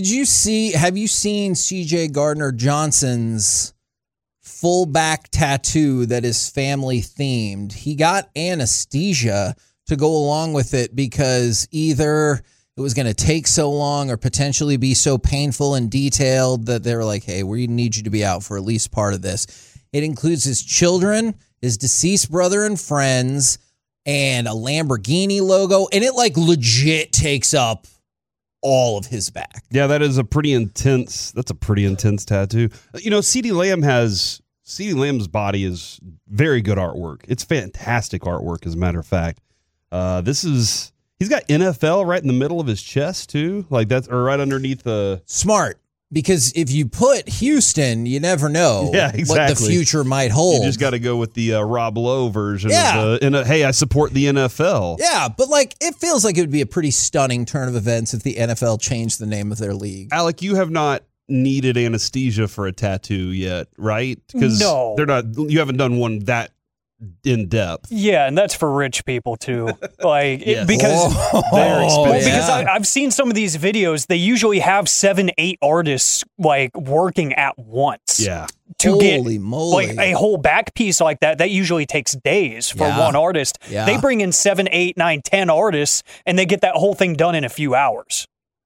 Have you seen CJ Gardner-Johnson's full back tattoo that is family themed? He got anesthesia to go along with it because either it was going to take so long or potentially be so painful and detailed that they were like, hey, we need you to be out for at least part of this. It includes his children, his deceased brother and friends, and a Lamborghini logo. And it like legit takes up all of his back. Yeah, that's a pretty intense tattoo. CeeDee Lamb's body is very good artwork. It's fantastic artwork, as a matter of fact. He's got NFL right in the middle of his chest too, or right underneath the. Smart, because if you put Houston, you never know what the future might hold. You just got to go with the Rob Lowe version. Yeah. Hey, I support the NFL. Yeah, but it feels like it would be a pretty stunning turn of events if the NFL changed the name of their league. Alec, you have not needed anesthesia for a tattoo yet, right? Because No. you haven't done one that in depth. Yeah, and that's for rich people too. Yes. Because They're expensive. because I've seen some of these videos. They usually have 7-8 artists working at once. Yeah. To Holy get moly. a whole back piece like that. That usually takes days for one artist. Yeah. They bring in 7, 8, 9, 10 artists, and they get that whole thing done in a few hours.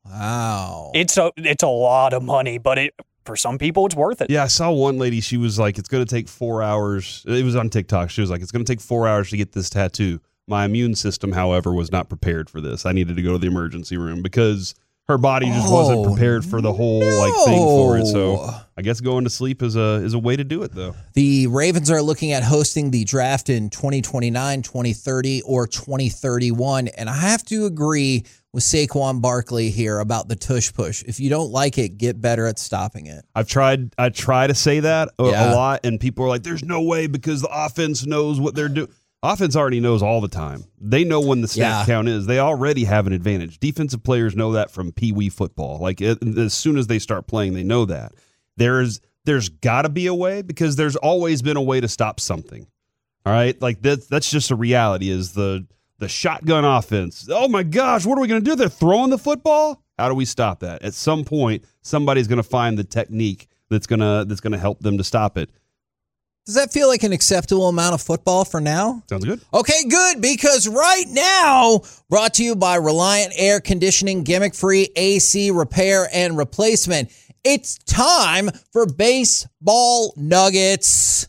Wow. It's a lot of money, but for some people, it's worth it. Yeah, I saw one lady. She was like, it's going to take 4 hours. It was on TikTok. She was like, it's going to take 4 hours to get this tattoo. My immune system, however, was not prepared for this. I needed to go to the emergency room because her body just wasn't prepared for the whole thing for it. So I guess going to sleep is a way to do it, though. The Ravens are looking at hosting the draft in 2029, 2030, or 2031. And I have to agree with Saquon Barkley here about the tush push. If you don't like it, get better at stopping it. I try to say that a lot, and people are like, there's no way because the offense knows what they're doing. Offense already knows all the time. They know when the snap count is. They already have an advantage. Defensive players know that from Pee-wee football. As soon as they start playing, they know that. There's got to be a way because there's always been a way to stop something. All right? That's just a reality is the shotgun offense. Oh, my gosh, what are we going to do? They're throwing the football? How do we stop that? At some point, somebody's going to find the technique that's going to help them to stop it. Does that feel like an acceptable amount of football for now? Sounds good. Okay, good, because right now, brought to you by Reliant Air Conditioning, gimmick-free AC repair and replacement. It's time for Baseball Nuggets.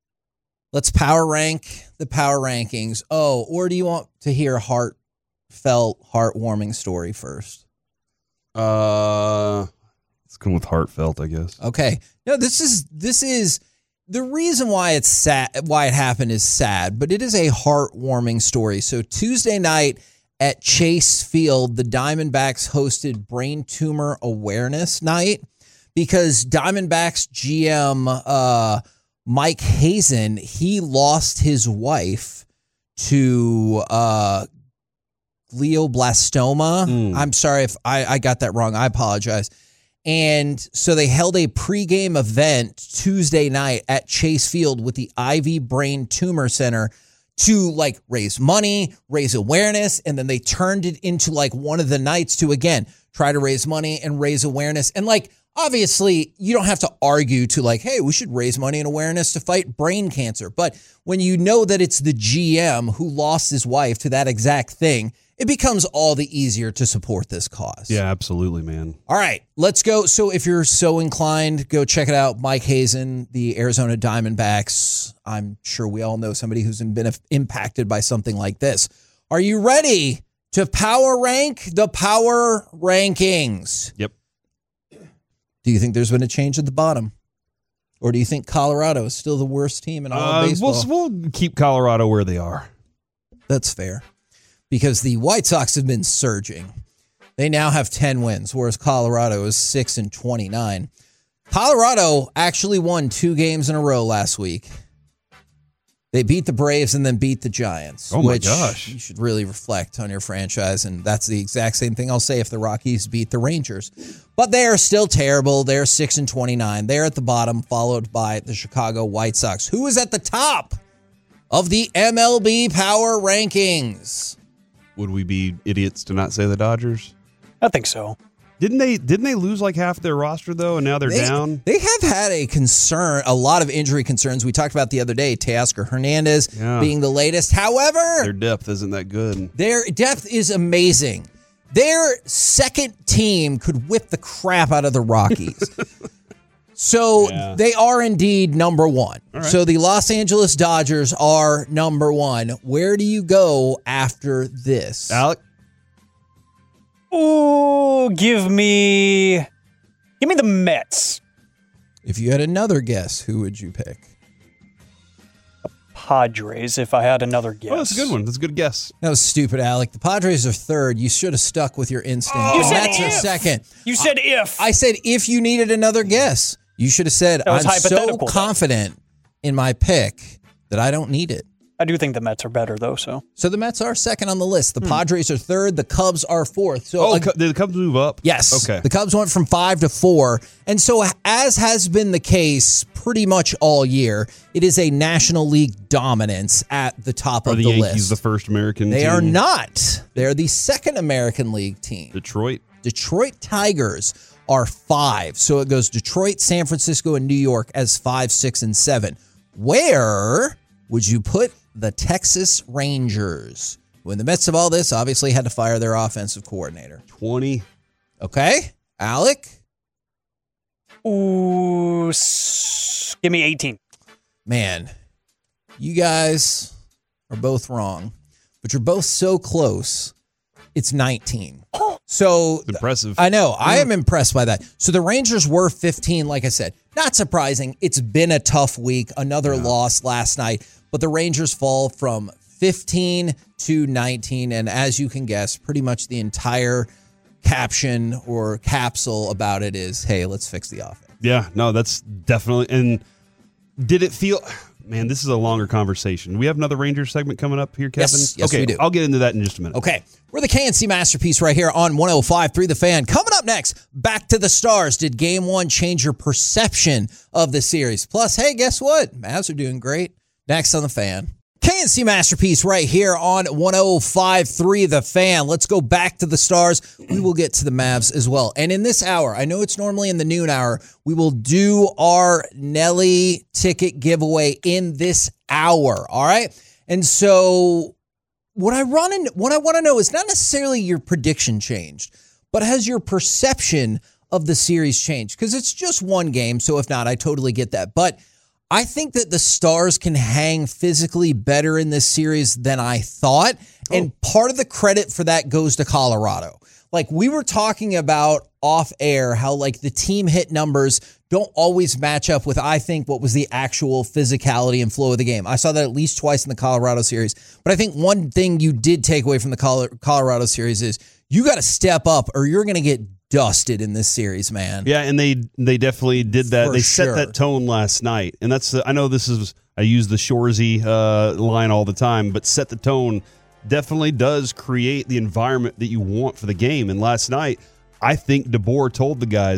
Let's power rank the power rankings. Oh, or do you want to hear a heartfelt, heartwarming story first? Let's go with heartfelt, I guess. Okay. No, this is the reason why it's sad, why it happened is sad, but it is a heartwarming story. So Tuesday night at Chase Field, the Diamondbacks hosted Brain Tumor Awareness Night because Diamondbacks GM Mike Hazen, he lost his wife to glioblastoma. I'm sorry if I got that wrong. I apologize. And so they held a pregame event Tuesday night at Chase Field with the Ivy Brain Tumor Center to like raise money, raise awareness. And then they turned it into like one of the nights to, again, try to raise money and raise awareness. And like, obviously, you don't have to argue to like, hey, we should raise money and awareness to fight brain cancer. But when you know that it's the GM who lost his wife to that exact thing, it becomes all the easier to support this cause. Yeah, absolutely, man. All right, let's go. So if you're so inclined, go check it out. Mike Hazen, the Arizona Diamondbacks. I'm sure we all know somebody who's been impacted by something like this. Are you ready to power rank the power rankings? Yep. Do you think there's been a change at the bottom? Or do you think Colorado is still the worst team in all of baseball? We'll keep Colorado where they are. That's fair. Because the White Sox have been surging. They now have 10 wins, whereas Colorado is 6-29. Colorado actually won 2 games in a row last week. They beat the Braves and then beat the Giants. Oh, my gosh. You should really reflect on your franchise, and that's the exact same thing I'll say if the Rockies beat the Rangers. But they are still terrible. They're 6-29. They're at the bottom, followed by the Chicago White Sox. Who is at the top of the MLB power rankings? Would we be idiots to not say the Dodgers? I think so. Didn't they lose like half their roster though, and now they're down? They have had a lot of injury concerns. We talked about the other day, Teoscar Hernandez being the latest. However, their depth isn't that good. Their depth is amazing. Their second team could whip the crap out of the Rockies. So they are indeed number one. Right. So the Los Angeles Dodgers are number one. Where do you go after this? Alec? Oh, give me the Mets. If you had another guess, who would you pick? The Padres, if I had another guess. Oh, that's a good one. That's a good guess. That was stupid, Alec. The Padres are third. You should have stuck with your instinct. You said Mets are second. You said if. I said if you needed another guess. You should have said, I'm so confident in my pick that I don't need it. I do think the Mets are better, though. So the Mets are second on the list. The Padres are third. The Cubs are fourth. So did the Cubs move up? Yes. Okay. The Cubs went from 5 to 4. And so as has been the case pretty much all year, it is a National League dominance at the top of the list. Are the Yankees the first American team? They are not. They're the second American League team. Detroit Tigers are 5. So it goes Detroit, San Francisco, and New York as 5, 6, and 7. Where would you put the Texas Rangers, who in the midst of all this obviously had to fire their offensive coordinator? 20. Okay. Alec? Ooh, give me 18. Man, you guys are both wrong, but you're both so close. It's 19. So it's impressive. I know. I am impressed by that. So the Rangers were 15, like I said. Not surprising. It's been a tough week. Another loss last night. But the Rangers fall from 15 to 19. And as you can guess, pretty much the entire caption or capsule about it is, hey, let's fix the offense. Yeah, no, that's definitely. And did it feel... Man, this is a longer conversation. We have another Rangers segment coming up here, Kevin? Yes, we do. I'll get into that in just a minute. Okay. We're the KNC Masterpiece right here on 105.3 The Fan. Coming up next, back to the stars. Did Game 1 change your perception of the series? Plus, hey, guess what? Mavs are doing great. Next on The Fan. KNC Masterpiece right here on 105.3 The Fan. Let's go back to the stars. We will get to the Mavs as well. And in this hour, I know it's normally in the noon hour, we will do our Nelly ticket giveaway in this hour. All right. And so what I want to know is not necessarily your prediction changed, but has your perception of the series changed? Because it's just one game. So if not, I totally get that. But I think that the Stars can hang physically better in this series than I thought. And part of the credit for that goes to Colorado. Like we were talking about off air, how like the team hit numbers don't always match up with, I think, what was the actual physicality and flow of the game. I saw that at least twice in the Colorado series. But I think one thing you did take away from the Colorado series is you got to step up or you're going to get dusted in this series, man. Yeah, and they definitely did that. They set that tone last night. And that's, I know this is, I use the Shoresy line all the time, but set the tone definitely does create the environment that you want for the game. And last night, I think DeBoer told the guys,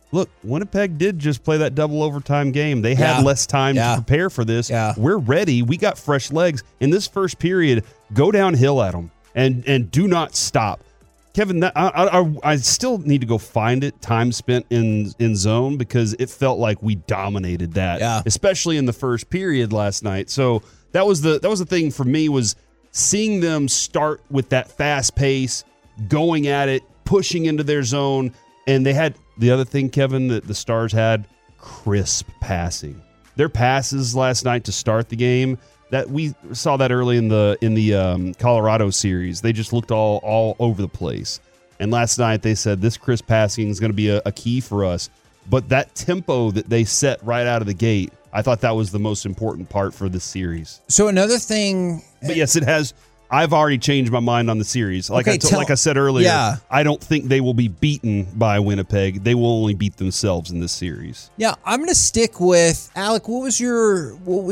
look, Winnipeg did just play that double overtime game. They had less time to prepare for this. Yeah. We're ready. We got fresh legs. In this first period, go downhill at them and do not stop. Kevin, I still need to go find it, time spent in zone, because it felt like we dominated that, especially in the first period last night. So that was the thing for me, was seeing them start with that fast pace, going at it, pushing into their zone. And they had the other thing, Kevin, that the Stars had, crisp passing. Their passes last night to start the game, that we saw that early in the Colorado series. They just looked all over the place. And last night they said this crisp passing is going to be a key for us. But that tempo that they set right out of the gate, I thought that was the most important part for this series. So another thing... But yes, it has... I've already changed my mind on the series. Like I said earlier, I don't think they will be beaten by Winnipeg. They will only beat themselves in this series. Yeah, I'm going to stick with Alec. What was your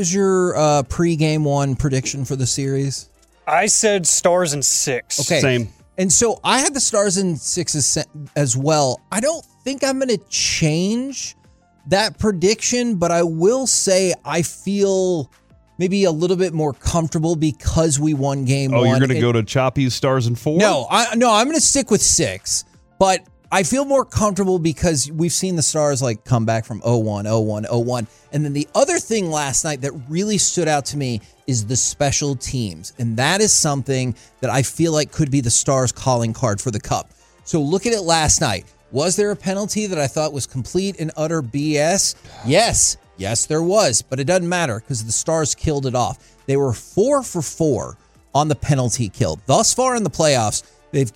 pre-game one prediction for the series? I said Stars in 6. Okay, same. And so I had the Stars in 6 as well. I don't think I'm going to change that prediction, but I will say I feel maybe a little bit more comfortable because we won game one. Oh, you're going to go to Choppy's Stars in 4? No, I'm going to stick with 6. But I feel more comfortable because we've seen the Stars come back from 0-1, 0-1, 0-1. And then the other thing last night that really stood out to me is the special teams. And that is something that I feel like could be the Stars' calling card for the Cup. So look at it last night. Was there a penalty that I thought was complete and utter BS? Yes, there was, but it doesn't matter because the Stars killed it off. They were 4 for 4 on the penalty kill. Thus far in the playoffs, they've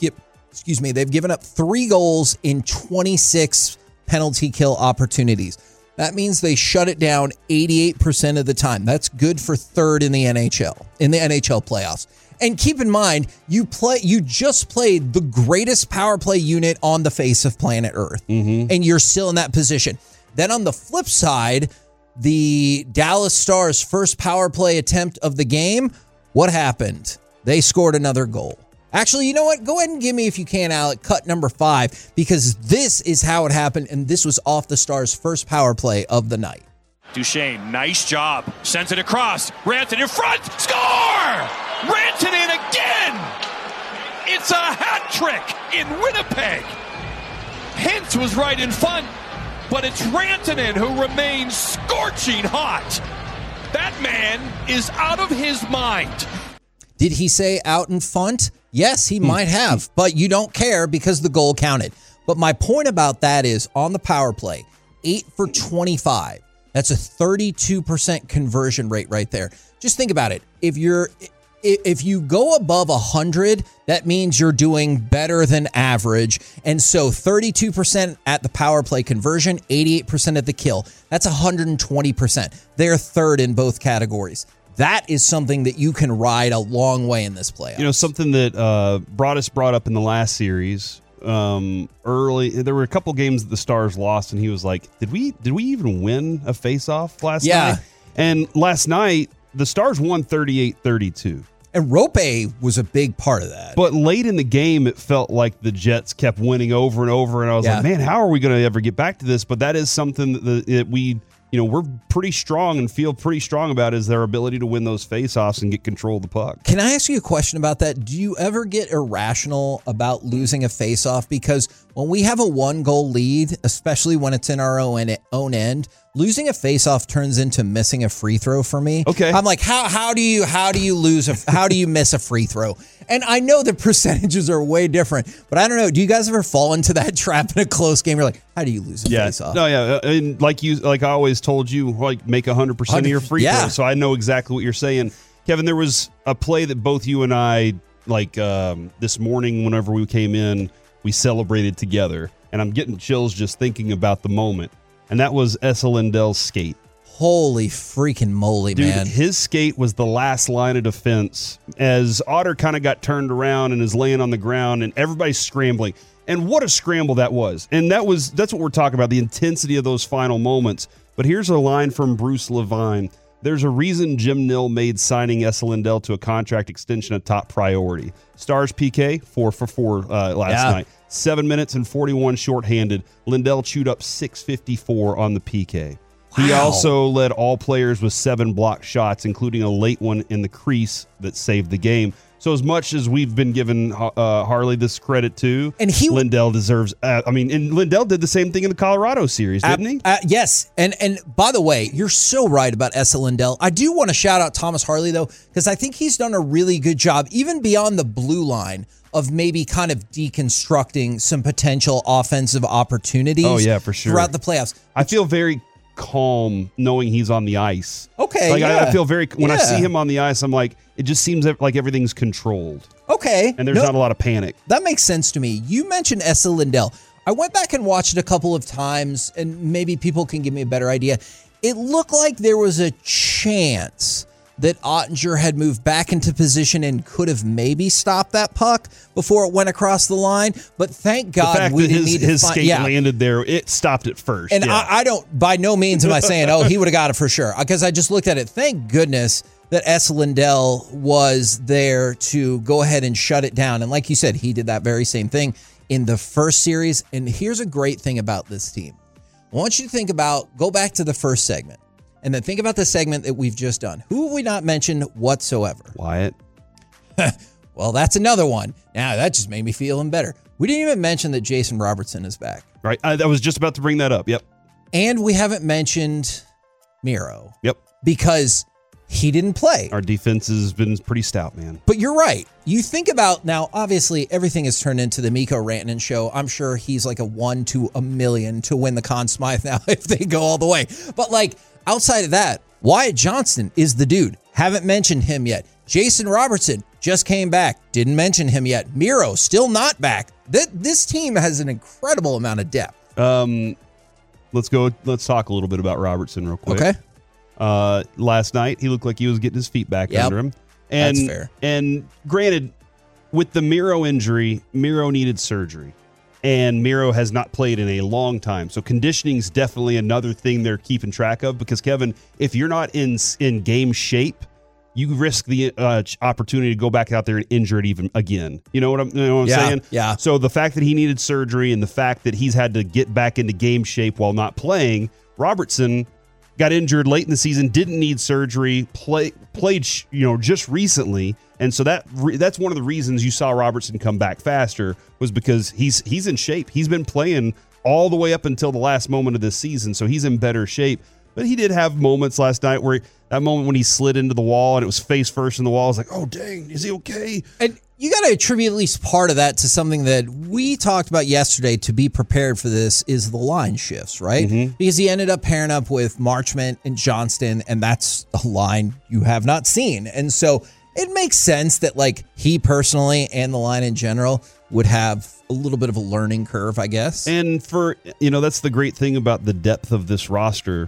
given up 3 goals in 26 penalty kill opportunities. That means they shut it down 88% of the time. That's good for third in the NHL playoffs. And keep in mind, you just played the greatest power play unit on the face of planet Earth, and you're still in that position. Then on the flip side, the Dallas Stars' first power play attempt of the game, what happened? They scored another goal. Actually, you know what? Go ahead and give me, if you can, Alec, cut number 5, because this is how it happened, and this was off the Stars' first power play of the night. Duchesne, nice job. Sends it across. Rantanen in front. Score! Rantanen again! It's a hat trick in Winnipeg. Hintz was right in front, but it's Rantanen who remains scorching hot. That man is out of his mind. Did he say out in front? Yes, he might have, but you don't care because the goal counted. But my point about that is on the power play, 8 for 25. That's a 32% conversion rate right there. Just think about it. If you go above 100, that means you're doing better than average. And so 32% at the power play conversion, 88% at the kill. That's 120%. They're third in both categories. That is something that you can ride a long way in this playoff. You know, something that Broadus brought up in the last series early. There were a couple games that the Stars lost, and he was like, "Did we even win a face-off last night?" And last night, the Stars won 38-32. And Rope was a big part of that. But late in the game, it felt like the Jets kept winning over and over, and I was like, "Man, how are we going to ever get back to this?" But that is something that we. We're pretty strong and feel pretty strong about is their ability to win those faceoffs and get control of the puck. Can I ask you a question about that? Do you ever get irrational about losing a faceoff? Because when we have a 1-goal lead, especially when it's in our own end, losing a faceoff turns into missing a free throw for me. Okay. I'm like, how do you miss a free throw? And I know the percentages are way different, but I don't know. Do you guys ever fall into that trap in a close game? You're like, how do you lose a faceoff? No, yeah. And like I always told you, make 100% of your free throws. So I know exactly what you're saying. Kevin, there was a play that both you and I, this morning, whenever we came in, we celebrated together. And I'm getting chills just thinking about the moment. And that was Esa Lindell's skate. Holy freaking moly, dude, man. His skate was the last line of defense as Otter kind of got turned around and is laying on the ground and everybody's scrambling. And what a scramble that was. And that's what we're talking about, the intensity of those final moments. But here's a line from Bruce Levine. There's a reason Jim Nill made signing Esa Lindell to a contract extension a top priority. Stars PK, 4 for 4 last night. 7 minutes and 41 shorthanded. Lindell chewed up 654 on the PK. Wow. He also led all players with 7 blocked shots, including a late one in the crease that saved the game. So as much as we've been giving Harley this credit too, and Lindell deserves. And Lindell did the same thing in the Colorado series, didn't he? Yes. And by the way, you're so right about Esa Lindell. I do want to shout out Thomas Harley though, because I think he's done a really good job, even beyond the blue line, of maybe kind of deconstructing some potential offensive opportunities. Oh yeah, for sure. Throughout the playoffs. I feel very calm knowing he's on the ice. Okay, like I feel very when I see him on the ice, I'm like, it just seems like everything's controlled. Okay, and there's not a lot of panic. That makes sense to me. You mentioned Esa Lindell. I went back and watched it a couple of times, and maybe people can give me a better idea. It looked like there was a chance that Ottinger had moved back into position and could have maybe stopped that puck before it went across the line. But thank God we didn't need to his skate landed there. It stopped it first. And I don't, by no means am I saying, he would have got it for sure. Because I just looked at it. Thank goodness that Esa Lindell was there to go ahead and shut it down. And like you said, he did that very same thing in the first series. And here's a great thing about this team. I want you to go back to the first segment. And then think about the segment that we've just done. Who have we not mentioned whatsoever? Wyatt. Well, that's another one. Now, that just made me feel even better. We didn't even mention that Jason Robertson is back. Right. I was just about to bring that up. Yep. And we haven't mentioned Miro. Yep. Because he didn't play. Our defense has been pretty stout, man. But you're right. You think about, now, obviously, everything has turned into the Mikko Rantanen show. I'm sure he's like a 1 to a million to win the Conn Smythe now if they go all the way. But like, outside of that, Wyatt Johnston is the dude. Haven't mentioned him yet. Jason Robertson just came back. Didn't mention him yet. Miro still not back. This team has an incredible amount of depth. Let's talk a little bit about Robertson real quick. Okay. Last night, he looked like he was getting his feet back under him. And, that's fair. And granted, with the Miro injury, Miro needed surgery. And Miro has not played in a long time. So conditioning is definitely another thing they're keeping track of. Because, Kevin, if you're not in game shape, you risk the opportunity to go back out there and injure it even again. You know what I'm saying? Yeah. So the fact that he needed surgery and the fact that he's had to get back into game shape while not playing, Robertson got injured late in the season, didn't need surgery, played just recently, and so that's one of the reasons you saw Robertson come back faster was because he's in shape. He's been playing all the way up until the last moment of this season, so he's in better shape. But he did have moments last night where that moment when he slid into the wall and it was face first in the wall, I was like, oh dang, is he okay? And you got to attribute at least part of that to something that we talked about yesterday to be prepared for this is the line shifts, right? Mm-hmm. Because he ended up pairing up with Marchment and Johnston, and that's a line you have not seen. And so it makes sense that like he personally and the line in general would have a little bit of a learning curve, I guess. And for, that's the great thing about the depth of this roster.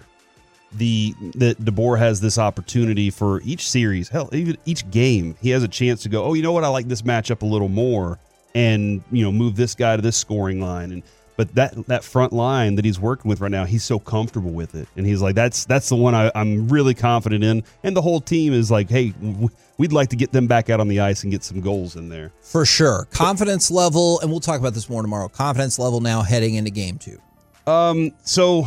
That DeBoer has this opportunity for each series, hell, even each game, he has a chance to go, oh, you know what, I like this matchup a little more, and move this guy to this scoring line. But that front line that he's working with right now, he's so comfortable with it, and he's like, that's the one I'm really confident in, and the whole team is like, hey, we'd like to get them back out on the ice and get some goals in there for sure. Confidence level, and we'll talk about this more tomorrow. Confidence level now heading into game 2. So.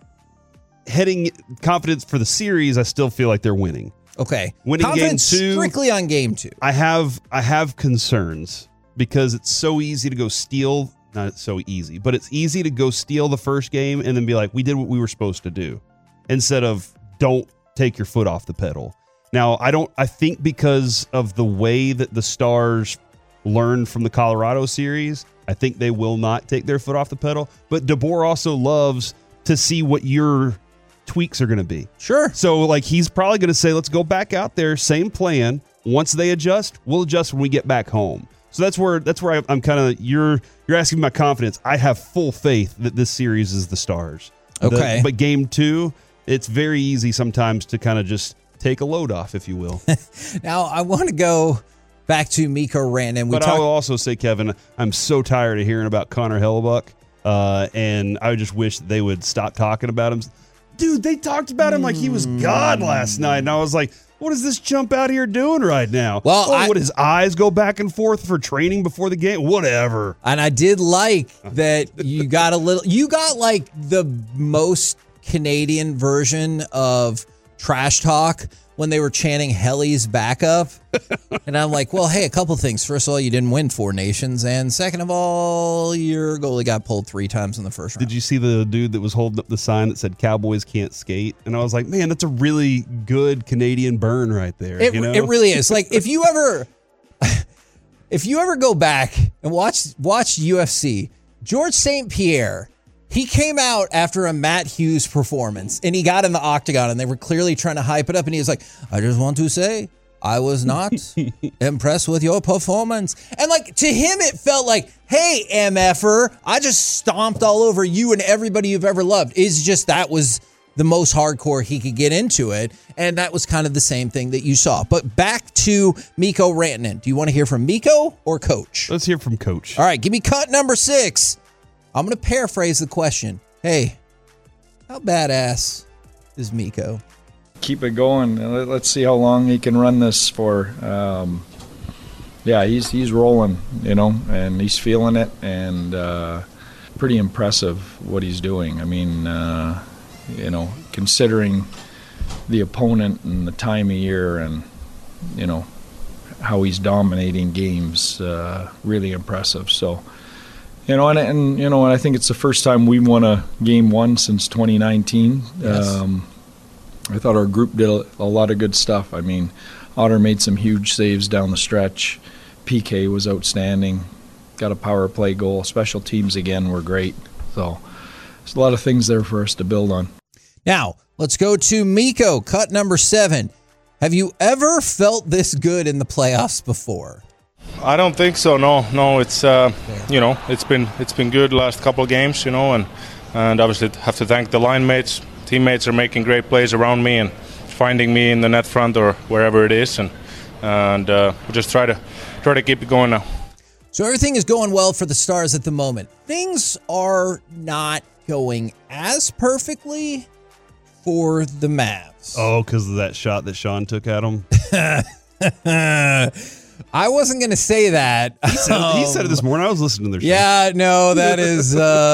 Heading confidence for the series, I still feel like they're winning. Okay. Winning confidence game 2. Strictly on game 2. I have concerns because it's so easy to go steal. Not so easy, but it's easy to go steal the first game and then be like, we did what we were supposed to do, instead of don't take your foot off the pedal. Now, I think because of the way that the Stars learned from the Colorado series, I think they will not take their foot off the pedal. But DeBoer also loves to see what your tweaks are going to be. Sure. So like he's probably going to say, let's go back out there, same plan. Once they adjust, we'll adjust when we get back home. So that's where I'm kind of, you're asking my confidence. I have full faith that this series is the Stars. Okay. But game 2, it's very easy sometimes to kind of just take a load off, if you will. Now I want to go back to Mikko Rantanen. But I will also say, Kevin, I'm so tired of hearing about Connor Hellebuck, and I just wish they would stop talking about him. dude, they talked about him like he was God last night. And I was like, what is this jump out here doing right now? Well, would his eyes go back and forth for training before the game? Whatever. And I did like that you got like the most Canadian version of trash talk when they were chanting Helly's backup. And I'm like, well, hey, a couple things. First of all, you didn't win 4 nations. And second of all, your goalie got pulled 3 times in the first round. Did you see the dude that was holding up the sign that said Cowboys can't skate? And I was like, man, that's a really good Canadian burn right there. It really is. Like, if you ever go back and watch UFC, George St. Pierre, he came out after a Matt Hughes performance and he got in the octagon and they were clearly trying to hype it up. And he was like, I just want to say I was not impressed with your performance. And like to him, it felt like, hey, MFer, I just stomped all over you and everybody you've ever loved. It's just that was the most hardcore he could get into it. And that was kind of the same thing that you saw. But back to Mikko Rantanen. Do you want to hear from Mikko or Coach? Let's hear from Coach. All right, give me cut number 6. I'm going to paraphrase the question. Hey, how badass is Mikko? Keep it going. Let's see how long he can run this for. He's rolling, and he's feeling it, and pretty impressive what he's doing. I mean, considering the opponent and the time of year and, how he's dominating games, really impressive. So, and I think it's the first time we won a game 1 since 2019. Yes. I thought our group did a lot of good stuff. I mean, Otter made some huge saves down the stretch. PK was outstanding. Got a power play goal. Special teams again were great. So there's a lot of things there for us to build on. Now, let's go to Mikko, cut number 7. Have you ever felt this good in the playoffs before? I don't think so. No. It's it's been good the last couple of games, and obviously have to thank the line mates. Teammates are making great plays around me and finding me in the net front or wherever it is, and we'll just try to keep it going now. So everything is going well for the Stars at the moment. Things are not going as perfectly for the Mavs. Oh, because of that shot that Sean took at him. I wasn't going to say that. He said it this morning. I was listening to their show. Yeah, no, that is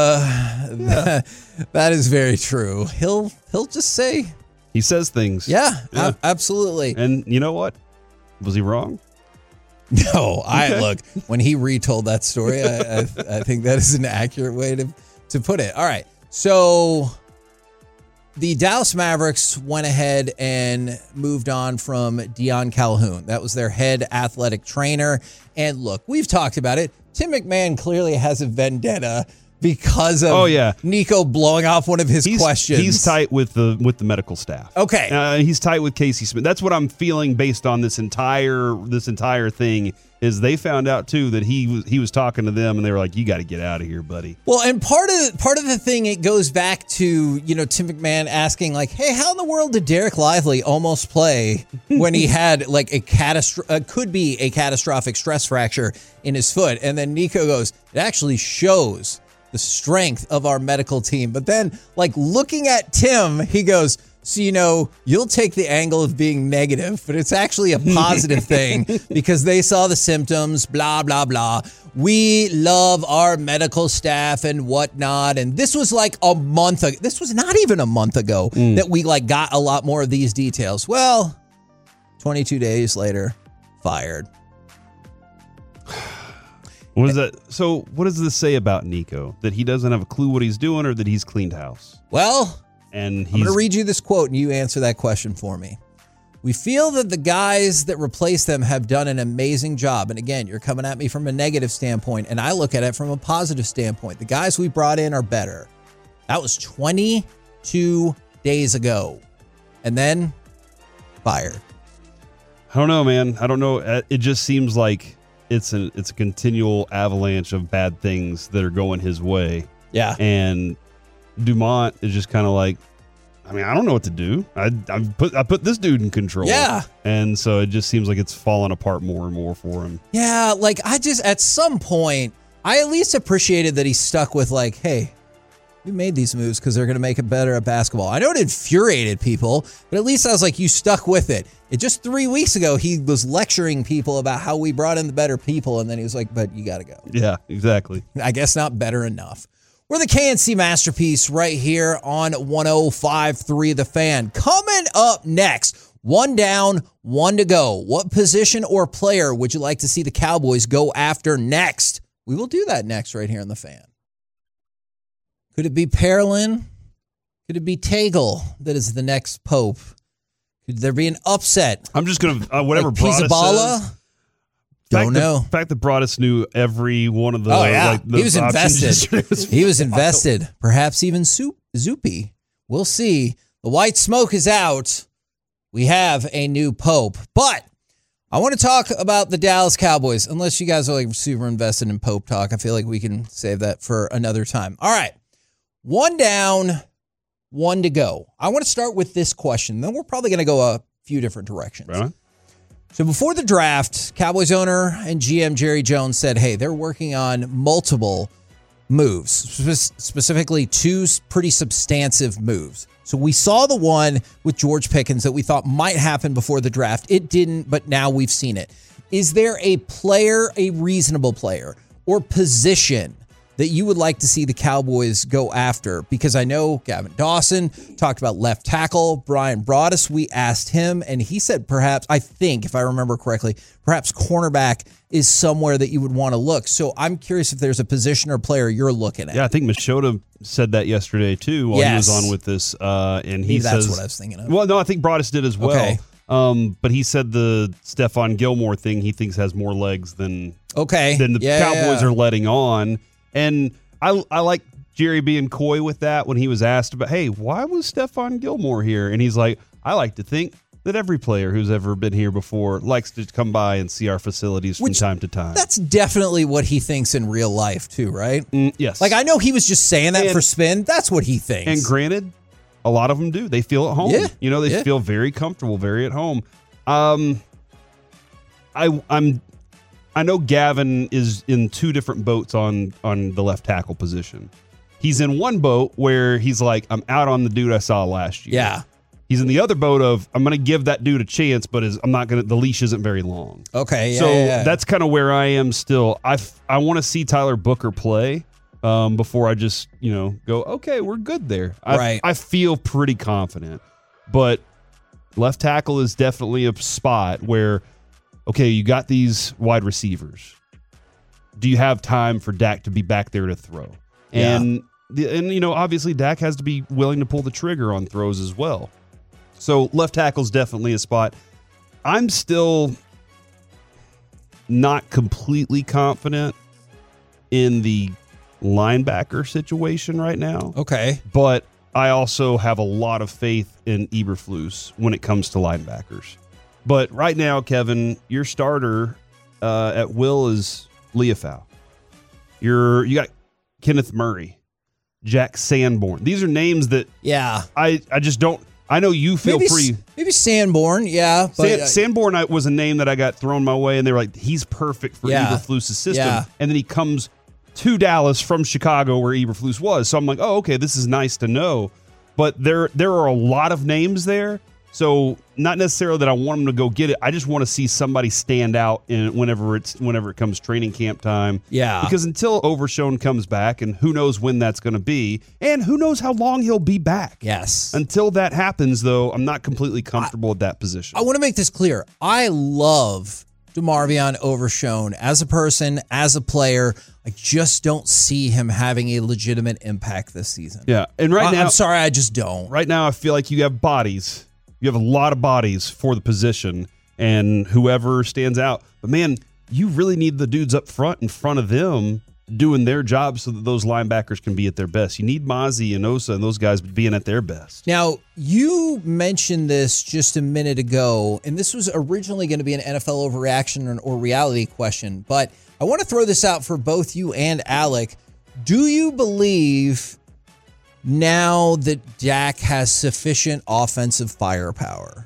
that is very true. He'll just say. He says things. Yeah. Absolutely. And you know what? Was he wrong? No, look, when he retold that story, I think that is an accurate way to put it. All right. So the Dallas Mavericks went ahead and moved on from Dion Calhoun. That was their head athletic trainer. And look, we've talked about it. Tim McMahon clearly has a vendetta because of Nico blowing off one of his questions. He's tight with the medical staff. Okay. He's tight with Casey Smith. That's what I'm feeling based on this entire thing. Is they found out too that he was talking to them and they were like, you got to get out of here, buddy. Well, and part of the thing, it goes back to, Tim McMahon asking like, hey, how in the world did Derek Lively almost play when he had like could be a catastrophic stress fracture in his foot? And then Nico goes, it actually shows the strength of our medical team. But then like looking at Tim, he goes, so, you'll take the angle of being negative, but it's actually a positive thing because they saw the symptoms, blah, blah, blah. We love our medical staff and whatnot. And this was like a month ago. This was not even a month ago that we like got a lot more of these details. Well, 22 days later, fired. What is that? So what does this say about Nico? That he doesn't have a clue what he's doing or that he's cleaned house? Well, I'm going to read you this quote and you answer that question for me. We feel that the guys that replace them have done an amazing job. And again, you're coming at me from a negative standpoint, and I look at it from a positive standpoint. The guys we brought in are better. That was 22 days ago. And then fired. I don't know, man. I don't know. It just seems like it's a continual avalanche of bad things that are going his way. Yeah. And Dumont is just kind of like, I mean, I don't know what to do. I put this dude in control. Yeah. And so it just seems like it's falling apart more and more for him. Yeah, like at some point, I at least appreciated that he stuck with like, hey, we made these moves because they're going to make it better at basketball. I know it infuriated people, but at least I was like, you stuck with it. Just 3 weeks ago, he was lecturing people about how we brought in the better people, and then he was like, but you got to go. Yeah, exactly. I guess not better enough. We're the KNC Masterpiece right here on 105.3 The Fan. Coming up next, 1 down, 1 to go. What position or player would you like to see the Cowboys go after next? We will do that next right here on The Fan. Could it be Parolin? Could it be Tagle that is the next Pope? Could there be an upset? I'm just going to, whatever like Broadus Pizzaballa? says. Don't know. The fact that Broadus knew every one of the, he was invested. He was invested. Perhaps even Zupi. We'll see. The white smoke is out. We have a new Pope. But I want to talk about the Dallas Cowboys. Unless you guys are like super invested in Pope talk, I feel like we can save that for another time. All right. 1 down, 1 to go. I want to start with this question. Then we're probably going to go a few different directions. Right on. So before the draft, Cowboys owner and GM Jerry Jones said, hey, they're working on multiple moves, specifically 2 pretty substantive moves. So we saw the one with George Pickens that we thought might happen before the draft. It didn't, but now we've seen it. Is there a player, a reasonable player, or position that you would like to see the Cowboys go after? Because I know Gavin Dawson talked about left tackle, Brian Broadus. We asked him, and he said perhaps, I think, if I remember correctly, perhaps cornerback is somewhere that you would want to look. So I'm curious if there's a position or player you're looking at. Yeah, I think Machota said that yesterday, too, while he was on with this. And he that's says, what I was thinking of. Well, no, I think Broadus did as well. Okay. But he said the Stephon Gilmore thing he thinks has more legs than the Cowboys are letting on. And I like Jerry being coy with that when he was asked about, hey, why was Stephon Gilmore here? And he's like, I like to think that every player who's ever been here before likes to come by and see our facilities from time to time. That's definitely what he thinks in real life too, right? Yes. Like, I know he was just saying that for spin. That's what he thinks. And granted, a lot of them do. They feel at home. Yeah. You know, they feel very comfortable, very at home. I know Gavin is in 2 different boats on the left tackle position. He's in one boat where he's like, I'm out on the dude I saw last year. Yeah. He's in the other boat of, I'm going to give that dude a chance, but the leash isn't very long. Okay. Yeah, so yeah. That's kind of where I am still. I want to see Tyler Booker play before I just, go, okay, we're good there. Right. I feel pretty confident, but left tackle is definitely a spot where, okay, you got these wide receivers. Do you have time for Dak to be back there to throw? Yeah. And obviously Dak has to be willing to pull the trigger on throws as well. So left tackle is definitely a spot. I'm still not completely confident in the linebacker situation right now. Okay. But I also have a lot of faith in Eberflus when it comes to linebackers. But right now, Kevin, your starter at will is Leofau. You got Kenneth Murray, Jack Sanborn. These are names that I just don't. I know you feel maybe Sanborn, yeah. But Sanborn was a name that I got thrown my way, and they were like, he's perfect for Eberflus' system. Yeah. And then he comes to Dallas from Chicago where Eberflus was. So I'm like, oh, okay, this is nice to know. But there are a lot of names there. So not necessarily that I want them to go get it. I just want to see somebody stand out whenever it comes training camp time. Yeah. Because until Overshown comes back, and who knows when that's going to be, and who knows how long he'll be back. Yes. Until that happens, though, I'm not completely comfortable with that position. I want to make this clear. I love DeMarvion Overshown as a person, as a player. I just don't see him having a legitimate impact this season. Yeah. And now, I'm sorry, I just don't. Right now, I feel like you have bodies. You have a lot of bodies for the position, and whoever stands out. But, man, you really need the dudes up front in front of them doing their job so that those linebackers can be at their best. You need Mozzie and Osa and those guys being at their best. Now, you mentioned this just a minute ago, and this was originally going to be an NFL overreaction or reality question, but I want to throw this out for both you and Alec. Do you believe now that Dak has sufficient offensive firepower?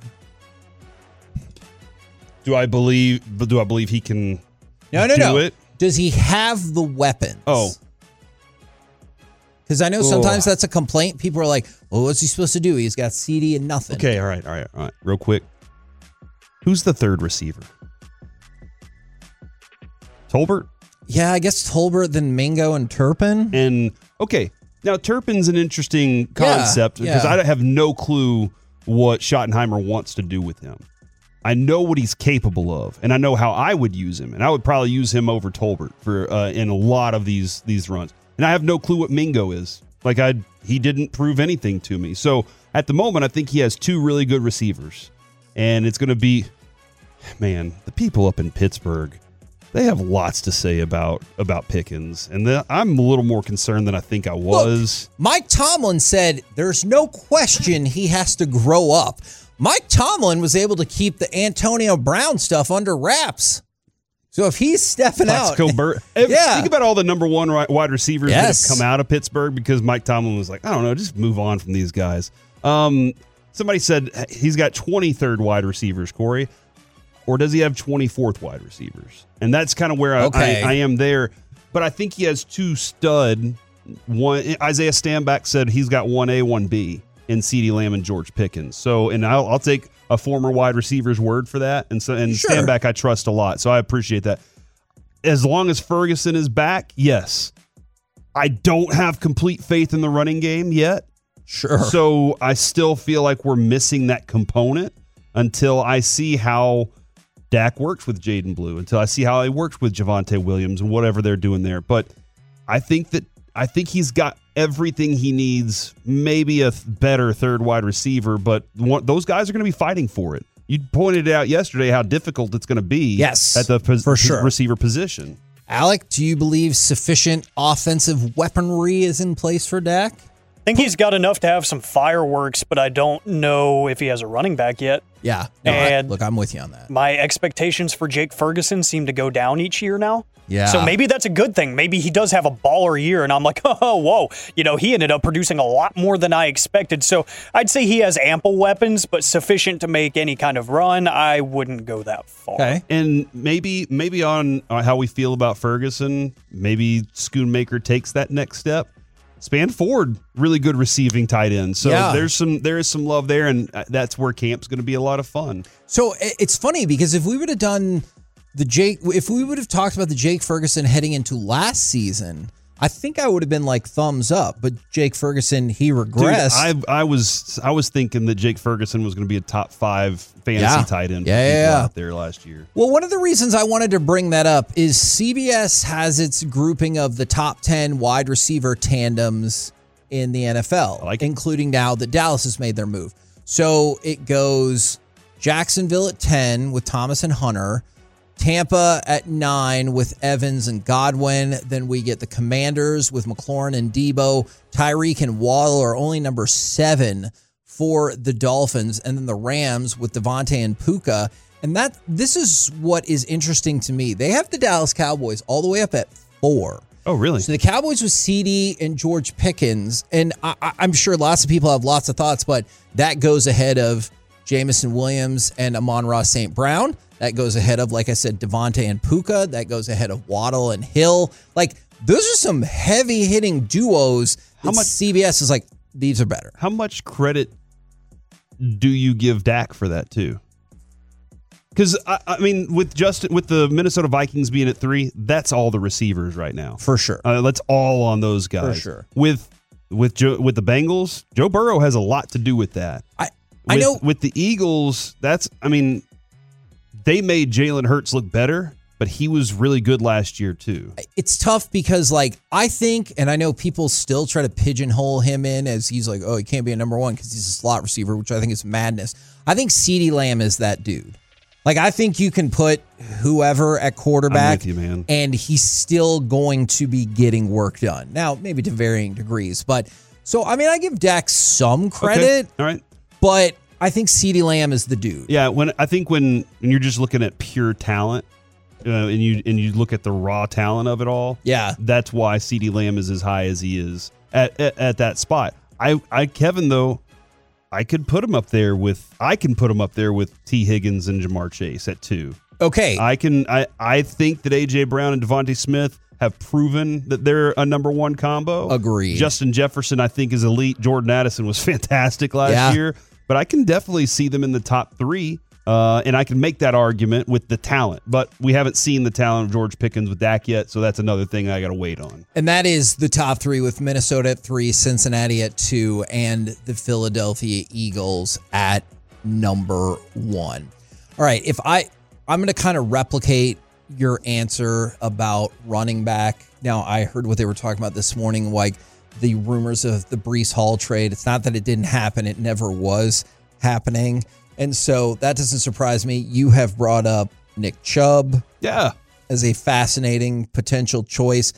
Do I believe he can do it? Does he have the weapons? Oh. Because I know sometimes that's a complaint. People are like, well, what's he supposed to do? He's got CD and nothing. Okay, all right. Real quick. Who's the third receiver? Tolbert? Yeah, I guess Tolbert, then Mingo and Turpin. And, okay, now Turpin's an interesting concept because I have no clue what Schottenheimer wants to do with him. I know what he's capable of, and I know how I would use him, and I would probably use him over Tolbert for in a lot of these runs. And I have no clue what Mingo is. He didn't prove anything to me. So at the moment, I think he has two really good receivers, and it's going to be, man, the people up in Pittsburgh. They have lots to say about Pickens, and I'm a little more concerned than I think I was. Look, Mike Tomlin said there's no question he has to grow up. Mike Tomlin was able to keep the Antonio Brown stuff under wraps. So if he's stepping out. Think about all the number one wide receivers that have come out of Pittsburgh because Mike Tomlin was like, I don't know, just move on from these guys. Somebody said he's got 23rd wide receivers, Corey. Or does he have 24th wide receivers? And that's kind of where I am there. But I think he has two stud. One, Isaiah Stanback said he's got 1A, 1B in CeeDee Lamb and George Pickens. So, and I'll take a former wide receiver's word for that. And Stanback I trust a lot. So I appreciate that. As long as Ferguson is back, yes. I don't have complete faith in the running game yet. Sure. So I still feel like we're missing that component until I see how Dak works with Jaden Blue, until I see how he works with Javonte Williams and whatever they're doing there. But I think he's got everything he needs, maybe a better third wide receiver, but those guys are going to be fighting for it. You pointed out yesterday how difficult it's going to be at the receiver position. Alec, do you believe sufficient offensive weaponry is in place for Dak? I think he's got enough to have some fireworks, but I don't know if he has a running back yet. Yeah. No, I'm with you on that. My expectations for Jake Ferguson seem to go down each year now. Yeah. So maybe that's a good thing. Maybe he does have a baller year, and I'm like, oh, whoa. He ended up producing a lot more than I expected. So I'd say he has ample weapons, but sufficient to make any kind of run. I wouldn't go that far. Okay. And maybe on how we feel about Ferguson, maybe Schoonmaker takes that next step. Span Ford, really good receiving tight end. So there is some love there, and that's where camp's going to be a lot of fun. So it's funny because if we would have done if we would have talked about the Jake Ferguson heading into last season, I think I would have been like thumbs up. But Jake Ferguson, he regressed. Dude, I was thinking that Jake Ferguson was going to be a top 5 fantasy tight end out there last year. Well, one of the reasons I wanted to bring that up is CBS has its grouping of the top 10 wide receiver tandems in the NFL, including now that Dallas has made their move. So it goes Jacksonville at 10 with Thomas and Hunter, Tampa at 9 with Evans and Godwin. Then we get the Commanders with McLaurin and Debo. Tyreek and Waddle are only number 7 for the Dolphins. And then the Rams with Devontae and Puka. And this is what is interesting to me. They have the Dallas Cowboys all the way up at 4. Oh, really? So the Cowboys with CD and George Pickens. And I'm sure lots of people have lots of thoughts, but that goes ahead of Jamison Williams and Amon-Ra St. Brown. That goes ahead of, like I said, Devontae and Puka. That goes ahead of Waddle and Hill. Like, those are some heavy-hitting duos. How much CBS is like, these are better. How much credit do you give Dak for that, too? Because, I mean, with the Minnesota Vikings being at 3, that's all the receivers right now. For sure. That's all on those guys. For sure. With the Bengals, Joe Burrow has a lot to do with that. I know. With the Eagles, they made Jalen Hurts look better, but he was really good last year too. It's tough because, I think, and I know people still try to pigeonhole him in as he's like, oh, he can't be a number 1 because he's a slot receiver, which I think is madness. I think CeeDee Lamb is that dude. I think you can put whoever at quarterback, I'm with you, man, and he's still going to be getting work done. Now, maybe to varying degrees, but so I mean, I give Dak some credit. Okay. All right, but I think CeeDee Lamb is the dude. Yeah, when you're just looking at pure talent, and you look at the raw talent of it all, that's why CeeDee Lamb is as high as he is at that spot. Kevin, though, I can put him up there with T. Higgins and Jamar Chase at 2. Okay. I think that A.J. Brown and Devontae Smith have proven that they're a number one combo. Agreed. Justin Jefferson, I think, is elite. Jordan Addison was fantastic last year. But I can definitely see them in the top 3. And I can make that argument with the talent. But we haven't seen the talent of George Pickens with Dak yet, so that's another thing I got to wait on. And that is the top 3 with Minnesota at 3, Cincinnati at 2, and the Philadelphia Eagles at number 1. All right, I'm going to kind of replicate your answer about running back. Now, I heard what they were talking about this morning, like the rumors of the Breece Hall trade. It's not that it didn't happen. It never was happening. And so that doesn't surprise me. You have brought up Nick Chubb as a fascinating potential choice.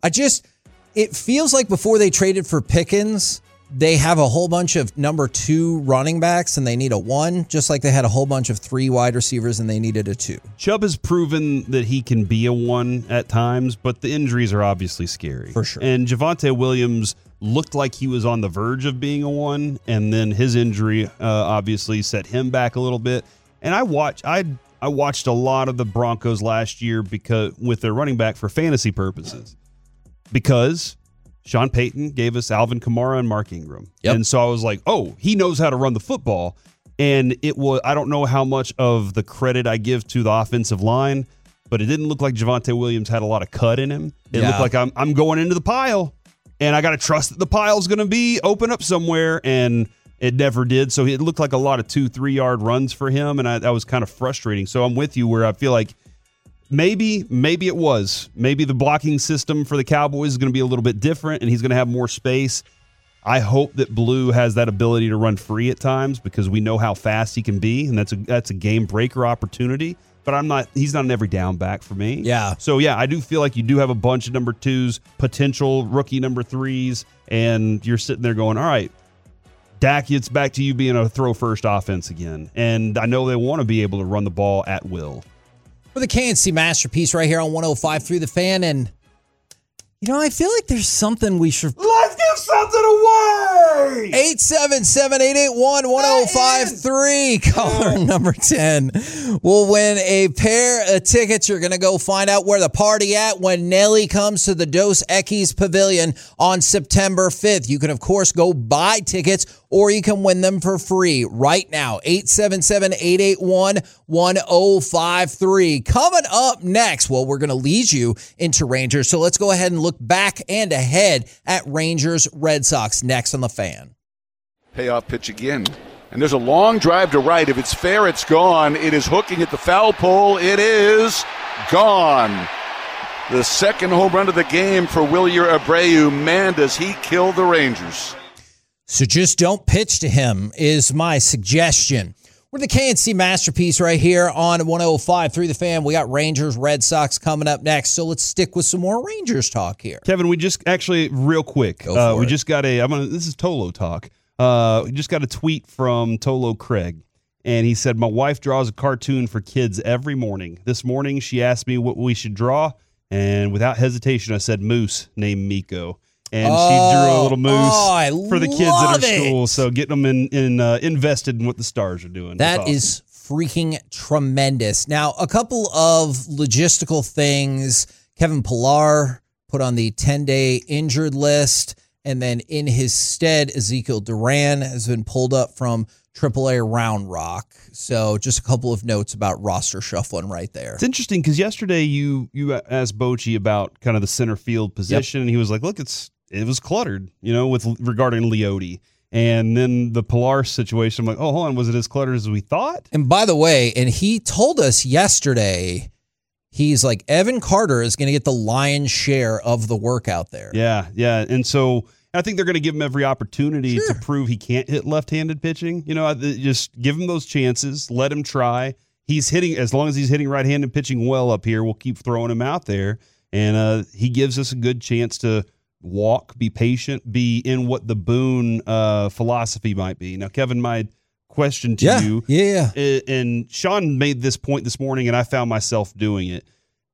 It feels like before they traded for Pickens, they have a whole bunch of number 2 running backs and they need a 1, just like they had a whole bunch of 3 wide receivers and they needed a 2. Chubb has proven that he can be a 1 at times, but the injuries are obviously scary. For sure. And Javonte Williams looked like he was on the verge of being a 1, and then his injury obviously set him back a little bit. And I watched a lot of the Broncos last year because with their running back for fantasy purposes, because Sean Payton gave us Alvin Kamara and Mark Ingram. Yep. And so I was like, oh, he knows how to run the football. And I don't know how much of the credit I give to the offensive line, but it didn't look like Javonte Williams had a lot of cut in him. It looked like I'm going into the pile, and I got to trust that the pile's going to be open up somewhere, and it never did. So it looked like a lot of 2-3 yard runs for him, and that was kind of frustrating. So I'm with you where I feel like maybe it was. Maybe the blocking system for the Cowboys is going to be a little bit different, and he's going to have more space. I hope that Blue has that ability to run free at times because we know how fast he can be, and that's a game breaker opportunity. But he's not an every down back for me. Yeah. So, I do feel like you do have a bunch of number 2s, potential rookie number 3s, and you're sitting there going, all right, Dak, it's back to you being a throw-first offense again. And I know they want to be able to run the ball at will. For the KNC Masterpiece right here on 105.3 The Fan, and I feel like there's something we should... Let's give something away! 877-881-1053. Caller number 10 will win a pair of tickets. You're going to go find out where the party at when Nelly comes to the Dos Equis Pavilion on September 5th. You can, of course, go buy tickets or you can win them for free right now. 877-881-1053. Coming up next, well, we're going to lead you into Rangers. So let's go ahead and look back and ahead at Rangers Red Sox next on The Fan. Payoff pitch again. And there's a long drive to right. If it's fair, it's gone. It is hooking at the foul pole. It is gone. The second home run of the game for Wilyer Abreu. Man, does he kill the Rangers. So just don't pitch to him is my suggestion. We're the KNC Masterpiece right here on 105.3 The Fan. We got Rangers, Red Sox coming up next. So let's stick with some more Rangers talk here. Kevin, we just actually real quick. We just got this is Tolo talk. We just got a tweet from Tolo Craig, and he said, "My wife draws a cartoon for kids every morning. This morning she asked me what we should draw, and without hesitation I said moose named Miko." And she drew a little moose for the kids at her school. So getting them invested in what the Stars are doing. That is freaking tremendous. Now, a couple of logistical things. Kevin Pillar put on the 10-day injured list. And then in his stead, Ezekiel Duran has been pulled up from AAA Round Rock. So just a couple of notes about roster shuffling right there. It's interesting because yesterday you asked Bochy about kind of the center field position. And he was like, look, it was cluttered, regarding Leote. And then the Pilar situation, I'm like, oh, hold on, was it as cluttered as we thought? And by the way, and he told us yesterday, he's like, Evan Carter is going to get the lion's share of the work out there. Yeah. And so I think they're going to give him every opportunity to prove he can't hit left-handed pitching. Just give him those chances, let him try. He's hitting, as long as he's hitting right-handed pitching well up here, we'll keep throwing him out there. And he gives us a good chance to walk, be patient, be in what the Boone philosophy might be. Now, Kevin, my question to you. Yeah. And Sean made this point this morning, and I found myself doing it.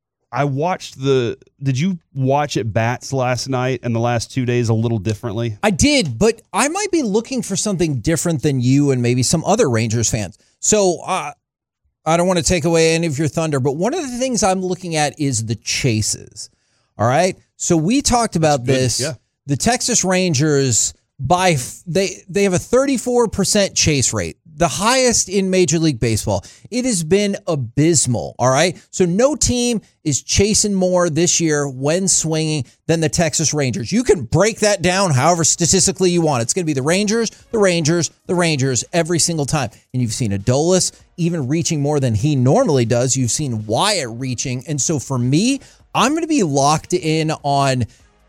Did you watch at bats last night and the last 2 days a little differently? I did, but I might be looking for something different than you and maybe some other Rangers fans. So I don't want to take away any of your thunder, but one of the things I'm looking at is the chases. All right. So we talked about this. Yeah. The Texas Rangers, they have a 34% chase rate, the highest in Major League Baseball. It has been abysmal. All right. So no team is chasing more this year when swinging than the Texas Rangers. You can break that down however statistically you want. It's going to be the Rangers, the Rangers, the Rangers every single time. And you've seen Adolis even reaching more than he normally does. You've seen Wyatt reaching. And so for me, I'm going to be locked in on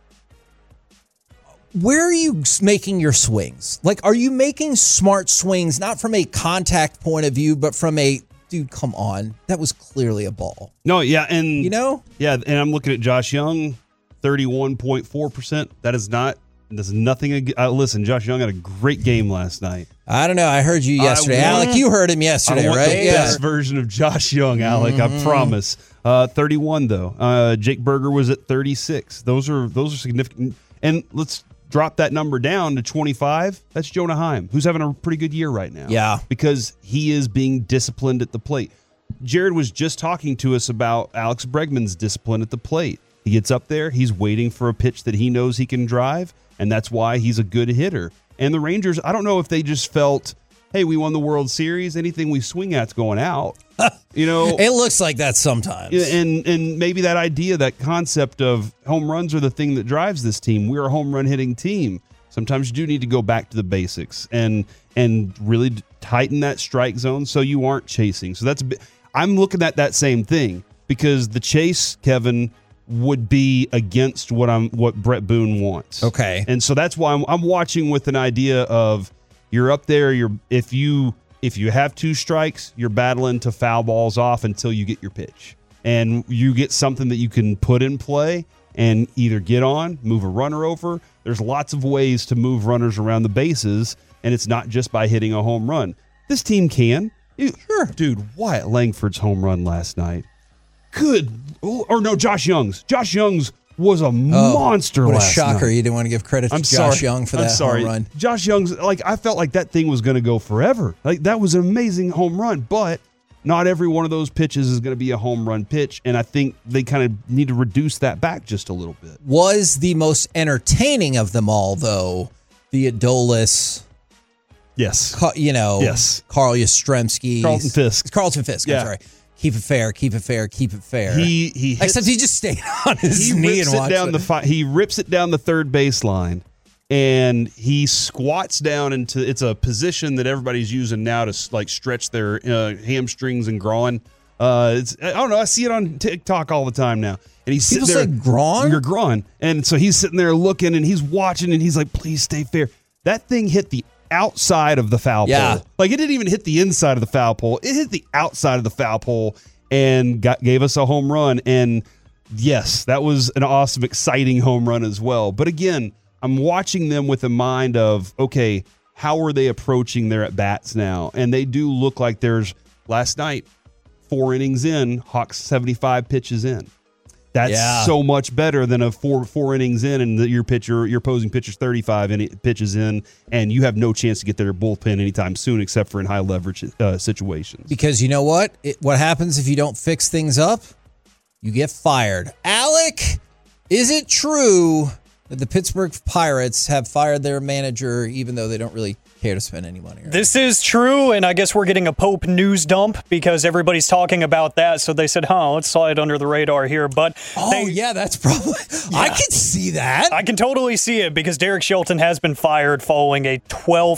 where are you making your swings? Like, are you making smart swings, not from a contact point of view, but from a, dude, come on. That was clearly a ball. No, yeah. And, Yeah, and I'm looking at Josh Young, 31.4%. That's nothing. Listen, Josh Young had a great game last night. I don't know. I heard you yesterday. Alec, you heard him yesterday, right? The best version of Josh Young, Alec, I promise. 31, though. Jake Berger was at 36. Those are significant. And let's drop that number down to 25. That's Jonah Heim, who's having a pretty good year right now. Yeah. Because he is being disciplined at the plate. Jared was just talking to us about Alex Bregman's discipline at the plate. He gets up there, he's waiting for a pitch that he knows he can drive, and that's why he's a good hitter. And the Rangers, I don't know if they just felt, hey, we won the World Series, anything we swing at's going out. It looks like that sometimes. And maybe that idea, that concept of home runs are the thing that drives this team. We're a home run hitting team. Sometimes you do need to go back to the basics and really tighten that strike zone so you aren't chasing. So I'm looking at that same thing, because the chase, Kevin, would be against what Brett Boone wants. Okay. And so that's why I'm watching with an idea of, you're up there, if you have two strikes, you're battling to foul balls off until you get your pitch. And you get something that you can put in play and either get on, move a runner over. There's lots of ways to move runners around the bases, and it's not just by hitting a home run. This team can. Sure. Dude, Wyatt Langford's home run last night. Josh Young's. Josh Young's was a monster last night. What a shocker. You didn't want to give credit to Josh Young for that home run. Josh Young's, I felt like that thing was going to go forever. That was an amazing home run, but not every one of those pitches is going to be a home run pitch, and I think they kind of need to reduce that back just a little bit. Was the most entertaining of them all, though, the Adolis? Yes. Yes. Carl Yastrzemski. Carlton Fisk. I'm sorry. Keep it fair, keep it fair, keep it fair. Except he just stayed on his knee and watched it. He rips it down the third baseline, and he squats down it's a position that everybody's using now to stretch their hamstrings and groin. I don't know. I see it on TikTok all the time now. And he's sitting there. People say groin? Your groin. And so he's sitting there looking, and he's watching, and he's like, please stay fair. That thing hit the outside of the foul pole. It didn't even hit the inside of the foul pole. It hit the outside of the foul pole and gave us a home run. And yes, that was an awesome, exciting home run as well. But again, I'm watching them with a mind of, okay, how are they approaching their at-bats now? And they do look like last night, 4 innings in, Hawks 75 pitches in. That's so much better than a four innings in, and your opposing pitcher's 35 pitches in, and you have no chance to get their bullpen anytime soon, except for in high leverage situations. Because you know what? What happens if you don't fix things up? You get fired. Alec, is it true that the Pittsburgh Pirates have fired their manager, even though they don't really care to spend any money? This is true, and I guess we're getting a Pope news dump because everybody's talking about that. So they said, let's slide under the radar here. But that's probably. Yeah. I can see that. I can totally see it because Derek Shelton has been fired following a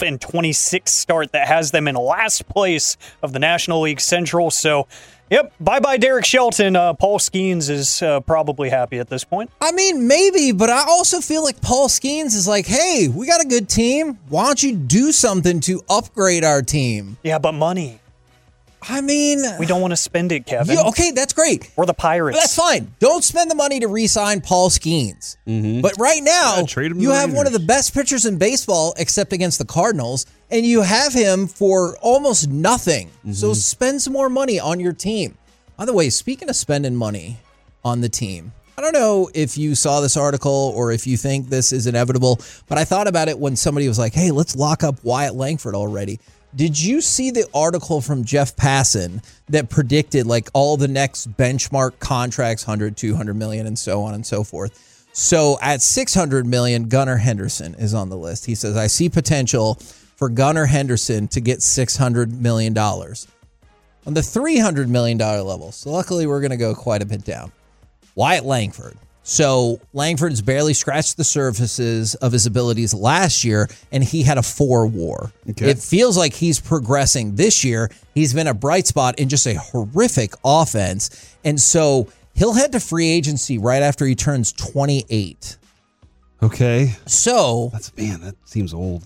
12-26 start that has them in last place of the National League Central. So, yep, bye-bye Derek Shelton. Paul Skeens is probably happy at this point. I mean, maybe, but I also feel like Paul Skeens is like, hey, we got a good team. Why don't you do something to upgrade our team? Yeah, but money. I mean, we don't want to spend it, Kevin. Yeah, okay, that's great. We're the Pirates. That's fine. Don't spend the money to re-sign Paul Skeens. Mm-hmm. But right now, you have one of the best pitchers in baseball, except against the Cardinals, and you have him for almost nothing. Mm-hmm. So spend some more money on your team. By the way, speaking of spending money on the team, I don't know if you saw this article or if you think this is inevitable, but I thought about it when somebody was like, hey, let's lock up Wyatt Langford already. Did you see the article from Jeff Passan that predicted like all the next benchmark contracts, 100, 200 million, and so on and so forth? So at 600 million, Gunnar Henderson is on the list. He says, I see potential for Gunnar Henderson to get $600 million. On the $300 million level, so luckily we're going to go quite a bit down. Wyatt Langford. So Langford's barely scratched the surfaces of his abilities last year, and he had a 4 WAR. Okay. It feels like he's progressing this year. He's been a bright spot in just a horrific offense. And so he'll head to free agency right after he turns 28. Okay. So that seems old.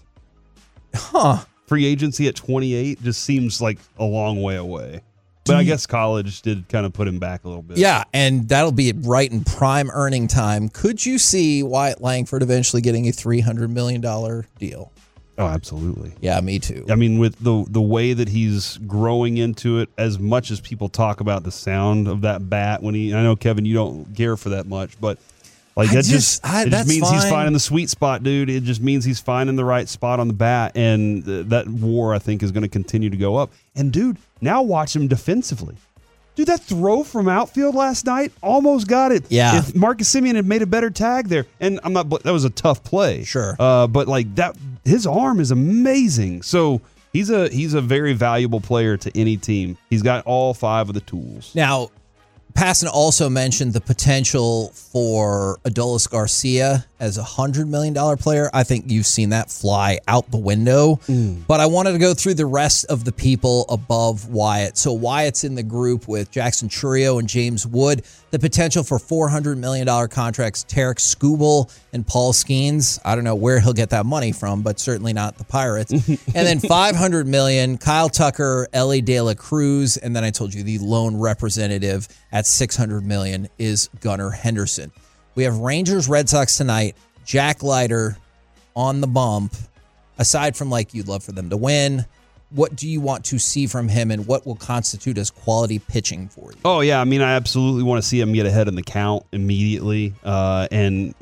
Huh. Free agency at 28 just seems like a long way away. But I guess college did kind of put him back a little bit. Yeah, and that'll be right in prime earning time. Could you see Wyatt Langford eventually getting a $300 million deal? Oh, absolutely. Yeah, me too. I mean, with the way that he's growing into it, as much as people talk about the sound of that bat I know, Kevin, you don't care for that much, but like it just means he's finding the sweet spot, dude. It just means he's finding the right spot on the bat, and that WAR, I think, is going to continue to go up. And, dude, now watch him defensively. Dude, that throw from outfield last night almost got it. Yeah. If Marcus Semien had made a better tag there, and that was a tough play. Sure. But like that, his arm is amazing. So he's a very valuable player to any team. He's got all 5 of the tools. Now, Passan also mentioned the potential for Adolis Garcia as a $100 million player. I think you've seen that fly out the window. But I wanted to go through the rest of the people above Wyatt. So Wyatt's in the group with Jackson Chourio and James Wood. The potential for $400 million contracts, Tarek Skubal and Paul Skeens. I don't know where he'll get that money from, but certainly not the Pirates. And then $500 million, Kyle Tucker, Ellie De La Cruz. And then I told you the lone representative at $600 million is Gunnar Henderson. We have Rangers Red Sox tonight. Jack Leiter on the bump. Aside from you'd love for them to win, what do you want to see from him, and what will constitute as quality pitching for you? Oh yeah, I mean, I absolutely want to see him get ahead in the count immediately. And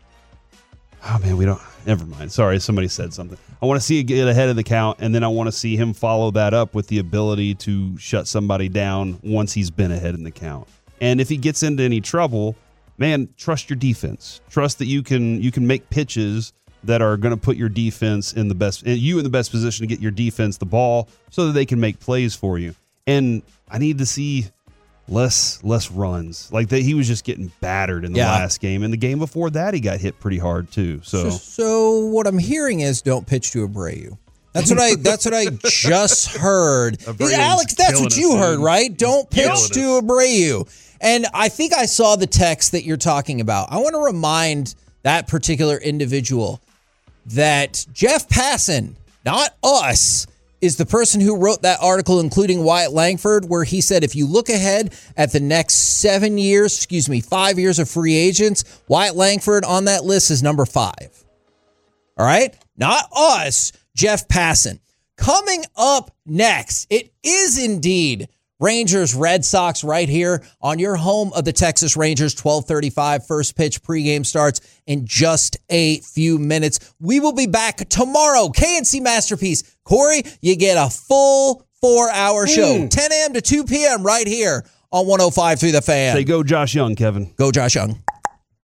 oh man, we don't. Never mind. Sorry, somebody said something. I want to see him get ahead of the count, and then I want to see him follow that up with the ability to shut somebody down once he's been ahead in the count. And if he gets into any trouble, man, trust your defense. Trust that you can make pitches that are going to put your defense in the best position to get your defense the ball so that they can make plays for you. And I need to see less runs. Like that, he was just getting battered in the last game, and the game before that he got hit pretty hard too. So what I'm hearing is don't pitch to Abreu. That's what I just heard. Alex, that's what you heard, right? Don't pitch to Abreu. And I think I saw the text that you're talking about. I want to remind that particular individual that Jeff Passan, not us, is the person who wrote that article, including Wyatt Langford, where he said if you look ahead at the next 5 years of free agents, Wyatt Langford on that list is number 5. All right? Not us, Jeff Passan. Coming up next, it is indeed Rangers Red Sox right here on your home of the Texas Rangers. 12:35 first pitch pregame starts in just a few minutes. We will be back tomorrow. KNC Masterpiece. Corey, you get a full 4-hour show. 10 a.m. to 2 p.m. right here on 105 through the Fan. Say go Josh Young, Kevin. Go Josh Young.